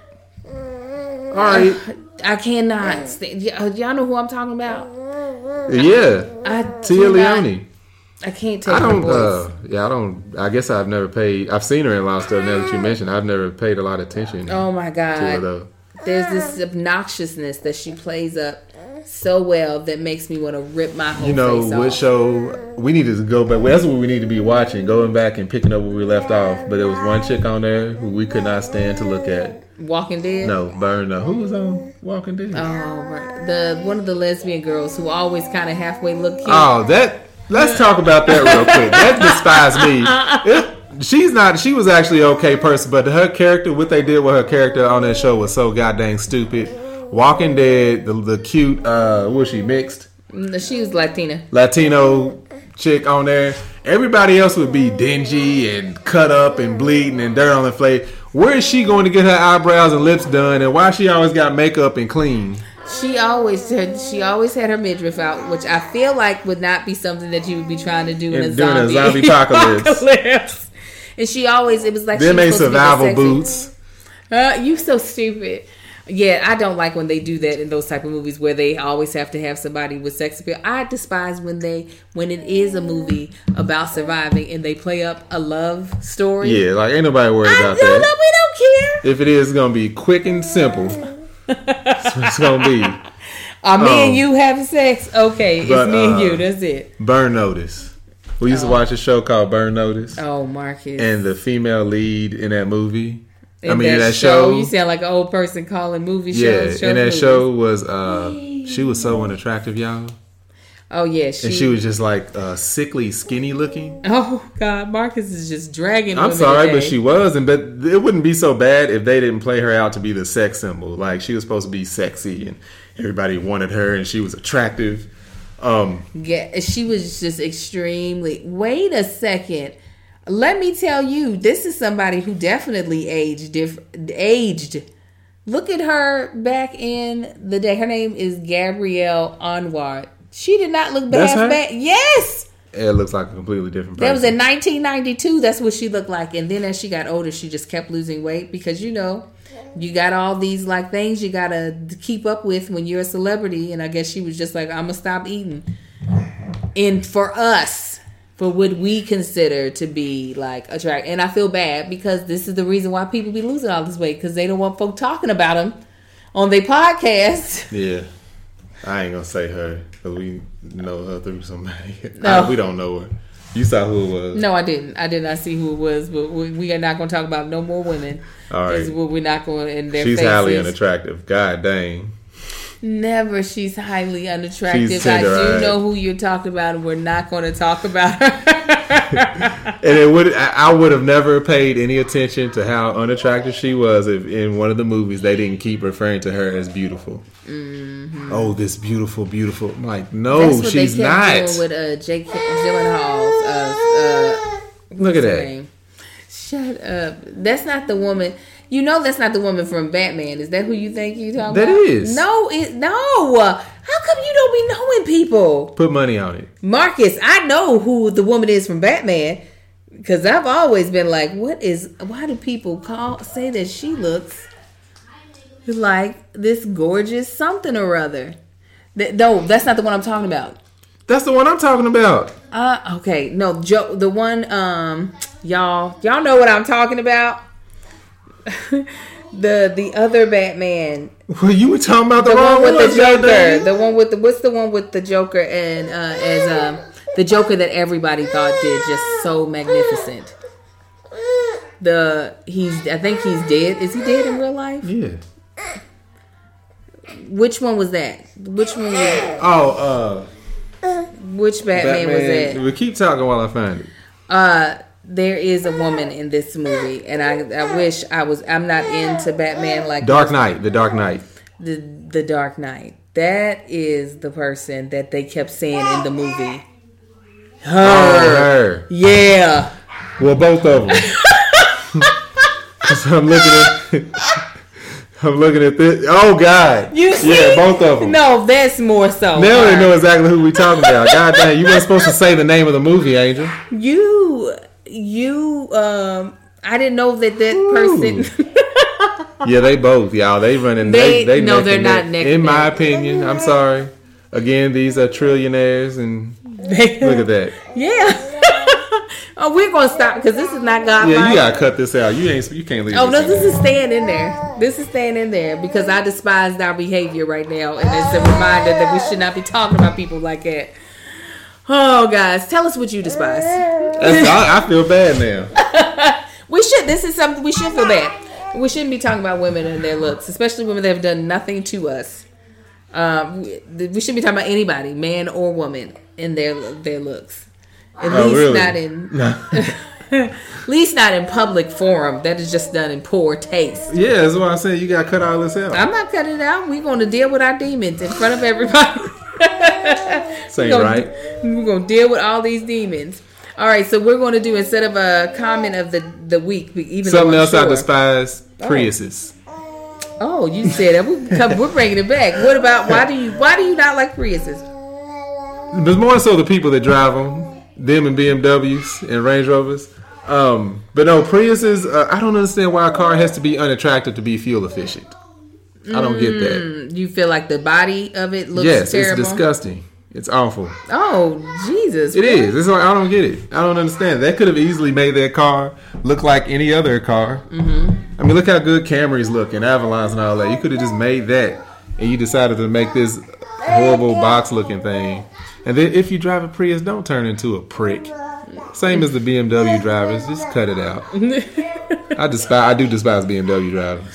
All right. I cannot. Stand, y'all know who I'm talking about? Yeah. I Tia Leone. I can't take I don't. her voice. Uh, yeah, I don't. I guess I've never paid. I've seen her in a lot of stuff. Now that you mentioned, I've never paid a lot of attention. Oh my god! To her, though. There's this obnoxiousness that she plays up so well that makes me want to rip my whole You know face what off. show we need to go back. That's what we need to be watching. Going back and picking up where we left off. But there was one chick on there who we could not stand to look at. Walking Dead. No, Burn. No, who was on Walking Dead? Oh, right. The one of the lesbian girls who always kind of halfway look cute. Oh, that. Let's talk about that real quick. That despised me. It, she's not. She was actually an okay person, but her character, what they did with her character on that show was so goddamn stupid. Walking Dead, the the cute. Uh, what was she mixed? She was Latina. Latino chick on there. Everybody else would be dingy and cut up and bleeding and dirt on the face. Where is she going to get her eyebrows and lips done? And why she always got makeup and clean? She always had, she always had her midriff out, which I feel like would not be something that you would be trying to do in a zombie, a zombie apocalypse. apocalypse. And she always, it was like them she ain't was survival boots. Uh, you so stupid. Yeah, I don't like when they do that in those type of movies where they always have to have somebody with sex appeal. I despise when they when it is a movie about surviving and they play up a love story. Yeah, like ain't nobody worried I about don't that. know, we don't care. If it is, it's gonna be quick and simple. That's what it's gonna be. Are me um, and you having sex? Okay, but, it's me uh, and you. That's it. Burn Notice. We used oh. to watch a show called Burn Notice. Oh, Marcus. And the female lead in that movie. In I mean, that, in that show, show. You sound like an old person calling movie yeah, shows. Yeah, and that movies. show was, uh, she was so unattractive, y'all. Oh yeah, she, and she was just like uh, sickly, skinny looking. Oh God, Marcus is just dragging. I'm sorry, today. But she was, and but it wouldn't be so bad if they didn't play her out to be the sex symbol. Like she was supposed to be sexy, and everybody wanted her, and she was attractive. Um, yeah, she was just extremely. Wait a second. Let me tell you, this is somebody who definitely aged. Diff- aged. Look at her back in the day. Her name is Gabrielle Anwar. She did not look bad. bad. Yes. It looks like a completely different person. That was in nineteen ninety-two. That's what she looked like. And then as she got older, she just kept losing weight because, you know, you got all these like things you got to keep up with when you're a celebrity. And I guess she was just like, I'm going to stop eating. And for us, for what we consider to be like attractive. And I feel bad because this is the reason why people be losing all this weight, because they don't want folk talking about them on their podcast. Yeah. I ain't gonna say her because we know her through somebody. No. I, we don't know her. You saw who it was. No, I didn't. I did not see who it was, but we, we are not going to talk about no more women. All right. We're not going in their She's faces. highly unattractive. God dang. Never. She's highly unattractive. She's I do tender-eyed. know who you're talking about, and we're not going to talk about her. And it would I would have never paid any attention to how unattractive she was if in one of the movies they didn't keep referring to her as beautiful. Mm-hmm. Oh, this beautiful, beautiful. I'm like, no, That's what she's they kept not. doing with uh, Jake Gyllenhaal's. Uh, uh, Look at that. name? Shut up. That's not the woman. You know that's not the woman from Batman. Is that who you think you talking That about? is. No, it no. How come you don't be knowing people? Put money on it. Marcus, I know who the woman is from Batman because I've always been like, what is? Why do people call say that she looks like this gorgeous something or other? Th- no, that's not the one I'm talking about. That's the one I'm talking about. Uh, okay, no, Joe, the one, um, y'all, y'all know what I'm talking about. the the other Batman. Well, you were talking about the, The wrong one with one, the Joker. goddamn. The one with the what's the one with the Joker and uh, as um the Joker that everybody thought did just so magnificent. The he's I think he's dead. Is he dead in real life? Yeah. Which one was that? Which one was Oh, uh, which Batman, was that? We keep talking while I find it. Uh there is a woman in this movie, and I I wish I was. I'm not into Batman like Dark Knight. The Dark Knight. the the Dark Knight. That is the person that they kept saying in the movie. Her. Oh, her. Yeah. Well, both of them. So I'm looking at. I'm looking at this. Oh God! You see? Yeah, both of them. No, that's more so. Now they her. know exactly who we talking about. God damn, you weren't supposed to say the name of the movie, Angel. You, you, um, I didn't know that that Ooh. person. Yeah, they both, y'all. They running. They- They, they no, neck they're and not neck. neck In and my neck. opinion, I'm sorry. Again, these are trillionaires, and look at that. Yeah. Oh, we're gonna stop because this is not God. Yeah, you gotta cut this out. You ain't. You can't leave. Oh no, in. this is staying in there. This is staying in there because I despise our behavior right now, and it's a reminder that we should not be talking about people like that. Oh, guys, tell us what you despise. That's, I, I feel bad now. We should. This is something we should feel bad. We shouldn't be talking about women and their looks, especially women that have done nothing to us. Um, we, we shouldn't be talking about anybody, man or woman, in their their looks. At Oh, least really? not in. At least not in public forum. That is just done in poor taste. Yeah, that's why I said you gotta cut all this out. I'm not cutting it out. We're going to deal with our demons in front of everybody. Say we're gonna, right. We're going to deal with all these demons. All right, so we're going to do, instead of a comment of the, the week, even Something though I'm else I sure- despise: Priuses. Oh, you said that. We come, we're bringing it back. What about, why do you why do you not like Priuses? But more so the people that drive them, them and B M Ws and Range Rovers. Um, but no, Priuses. Uh, I don't understand why a car has to be unattractive to be fuel efficient. I don't get that. You feel like the body of it looks Yes, terrible? it's disgusting. It's awful. Oh, Jesus. It is. It's like, I don't get it. I don't understand. They could have easily made their car look like any other car. Mm-hmm. I mean, look how good Camrys look and Avalons and all that. You could have just made that, and you decided to make this horrible box-looking thing. And then if you drive a Prius, don't turn into a prick. Same as the B M W drivers. Just cut it out. I despise. I do despise B M W drivers.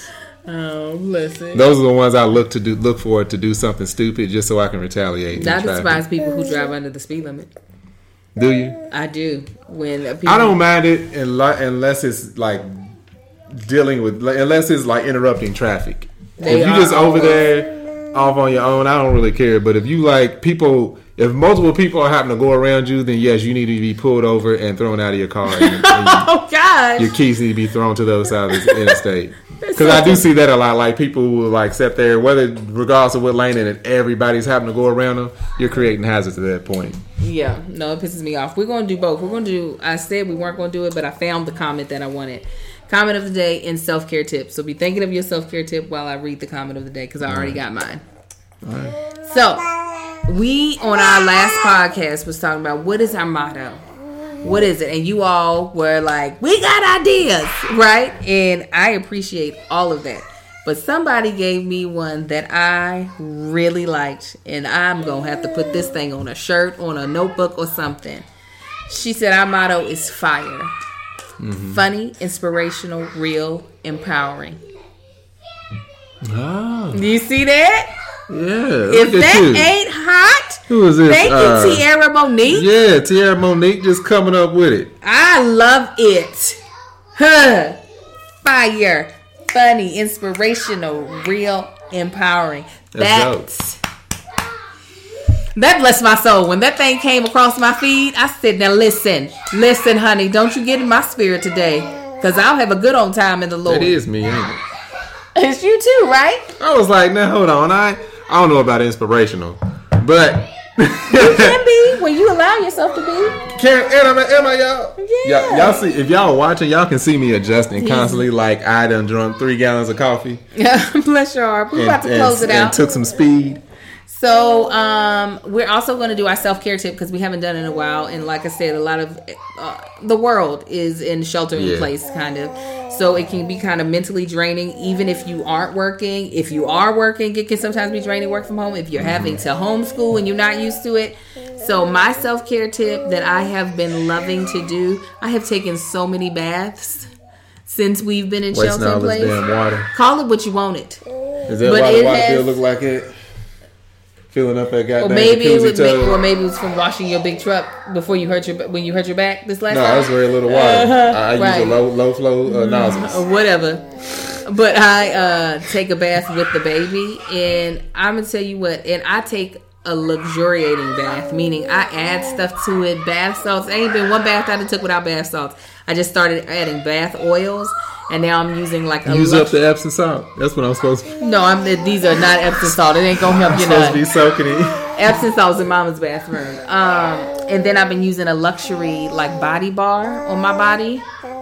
Oh, listen. Those are the ones I look to do. Look forward to do something stupid just so I can retaliate. I despise people who drive under the speed limit. Do you? I do. When people, I don't mind it unless it's like dealing with, unless it's like interrupting traffic. They if you just over there off on your own, I don't really care. But if you like people, if multiple people are having to go around you, then yes, you need to be pulled over and thrown out of your car. And, and oh gosh, your keys need to be thrown to the other side of the interstate. Because I do see that a lot. Like people will like sit there, whether regardless of what lane, and everybody's having to go around them. You're creating hazards at that point. Yeah, no, it pisses me off. We're going to do both. We're going to do. I said we weren't going to do it, but I found the comment that I wanted. Comment of the day and self-care tips. So be thinking of your self-care tip while I read the comment of the day because I already got mine. All right. So we on our last podcast was talking about what is our motto. What is it? And you all were like, we got ideas, right? And I appreciate all of that. But somebody gave me one that I really liked. And I'm going to have to put this thing on a shirt, on a notebook or something. She said our motto is fire. Mm-hmm. Funny, inspirational, real, empowering. Ah. Do you see that? Yeah. If that you. ain't hot, who is this? Thank uh, you, Tierra Monique. Yeah, Tierra Monique just coming up with it. I love it. Huh. Fire, funny, inspirational, real, empowering. That's, That's that blessed my soul. When that thing came across my feed, I said, now listen, listen, honey, don't you get in my spirit today, because I'll have a good old time in the Lord. It is me, ain't it? It's you too, right? I was like, now hold on, I I don't know about inspirational, but you can be when you allow yourself to be. Can am I, am I y'all? Yeah. Y'all, y'all see if y'all watching, y'all can see me adjusting constantly. Like I done drunk three gallons of coffee. Yeah, bless your heart. We're and, about to close and, it out. And took some speed. So um, we're also going to do our self-care tip because we haven't done it in a while. And like I said, a lot of uh, the world is in shelter in yeah. place kind of. So it can be kind of mentally draining even if you aren't working. If you are working, it can sometimes be draining work from home. If you're mm-hmm. having to homeschool and you're not used to it. So my self-care tip that I have been loving to do, I have taken so many baths since we've been in Wasting shelter in all place. This damn water. Call it what you want it. Is that why the water has, still look like it? Filling up that goddamn or maybe it was, tub. or maybe it was from washing your big truck before you hurt your when you hurt your back this last no, time. No, that's very little water. Uh-huh. I, I right. use a low low flow uh, nozzles or whatever. But I uh, take a bath with the baby, and I'm gonna tell you what. And I take a luxuriating bath, meaning I add stuff to it. Bath salts. There ain't been one bath I done took without bath salts. I just started adding bath oils. And now I'm using like a use lux- up the Epsom salt. That's what I'm supposed to. No, I'm. These are not Epsom salt. It ain't gonna help you. I'm supposed to be soaking it. Epsom salt's in Mama's bathroom. Um, and then I've been using a luxury like body bar on my body,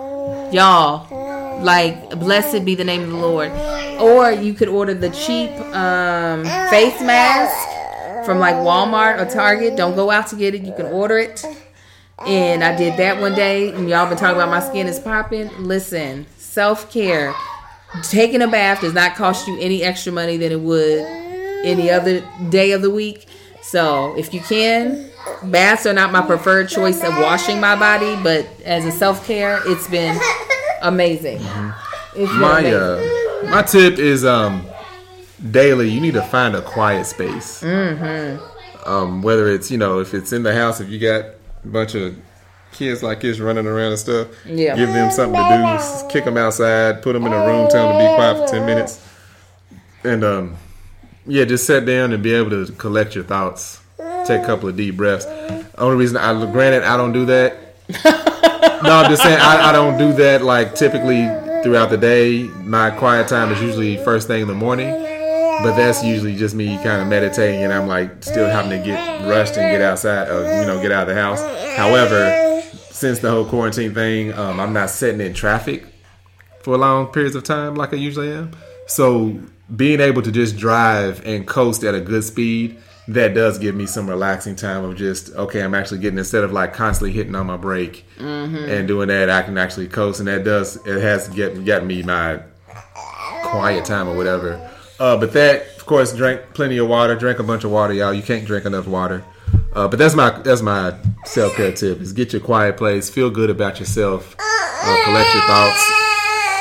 y'all. Like blessed be the name of the Lord. Or you could order the cheap um, face mask from like Walmart or Target. Don't go out to get it. You can order it. And I did that one day. And y'all been talking about my skin is popping. Listen. Self-care. Taking a bath does not cost you any extra money than it would any other day of the week. So if you can, baths are not my preferred choice of washing my body, but as a self-care, it's been amazing. Mm-hmm. It's been my amazing. Uh, my tip is um, daily. You need to find a quiet space. Mm-hmm. Um, whether it's you know if it's in the house, if you got a bunch of kids like kids running around and stuff. Yeah. Give them something to do. Kick them outside. Put them in a room. Tell them to be quiet for ten minutes. And um, yeah, just sit down and be able to collect your thoughts. Take a couple of deep breaths. Only reason I granted I don't do that. No, I'm just saying I, I don't do that like typically throughout the day. My quiet time is usually first thing in the morning. But that's usually just me kind of meditating, and I'm like still having to get rushed and get outside, or you know, get out of the house. However, since the whole quarantine thing, um, I'm not sitting in traffic for long periods of time like I usually am. So being able to just drive and coast at a good speed, that does give me some relaxing time of just, okay, I'm actually getting, instead of like constantly hitting on my brake mm-hmm. and doing that, I can actually coast. And that does, it has get, get me my quiet time or whatever. Uh, but that, of course, drink plenty of water. Drink a bunch of water, y'all. You can't drink enough water. Uh, but that's my that's my self-care tip, is get your quiet place, feel good about yourself, uh, collect your thoughts,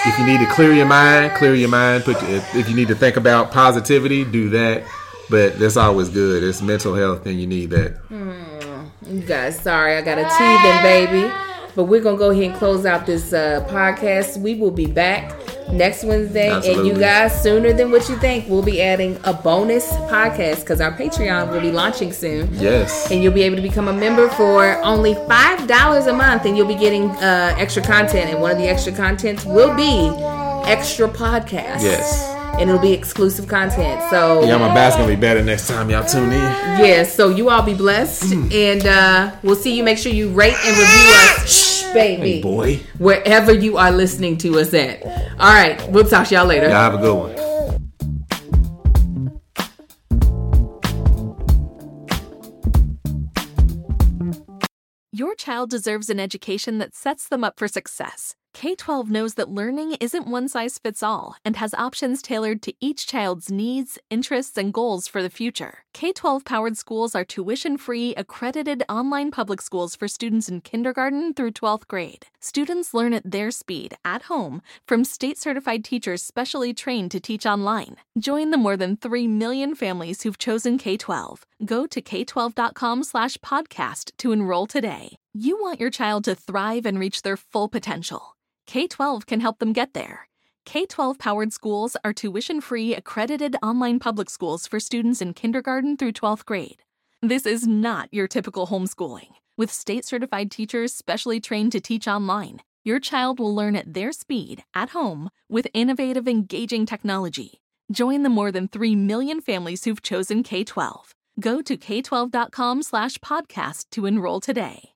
If you need to clear your mind, clear your mind. Put if, if you need to think about positivity, do that. But that's always good. It's mental health, and you need that. Hmm. You guys, sorry, I got a teething baby. But we're going to go ahead and close out this uh, podcast. We will be back next Wednesday. Absolutely. And you guys, sooner than what you think, we'll be adding a bonus podcast because our Patreon will be launching soon. Yes. And you'll be able to become a member for only five dollars a month, and you'll be getting uh, extra content. And one of the extra contents will be extra podcasts. Yes. And it'll be exclusive content. So yeah, my bass gonna be better next time y'all tune in. Yeah, so you all be blessed. Mm. And uh, we'll see you. Make sure you rate and review us. Shh, baby. Hey, boy. Wherever you are listening to us at. All right. We'll talk to y'all later. Y'all have a good one. Your child deserves an education that sets them up for success. K twelve knows that learning isn't one size fits all and has options tailored to each child's needs, interests, and goals for the future. K twelve powered schools are tuition-free, accredited online public schools for students in kindergarten through twelfth grade. Students learn at their speed, at home, from state-certified teachers specially trained to teach online. Join the more than three million families who've chosen K twelve. Go to k twelve dot com slash podcast to enroll today. You want your child to thrive and reach their full potential. K twelve can help them get there. K twelve powered schools are tuition-free, accredited online public schools for students in kindergarten through twelfth grade. This is not your typical homeschooling. With state-certified teachers specially trained to teach online, your child will learn at their speed, at home, with innovative, engaging technology. Join the more than three million families who've chosen K twelve. Go to k twelve dot com slash podcast to enroll today.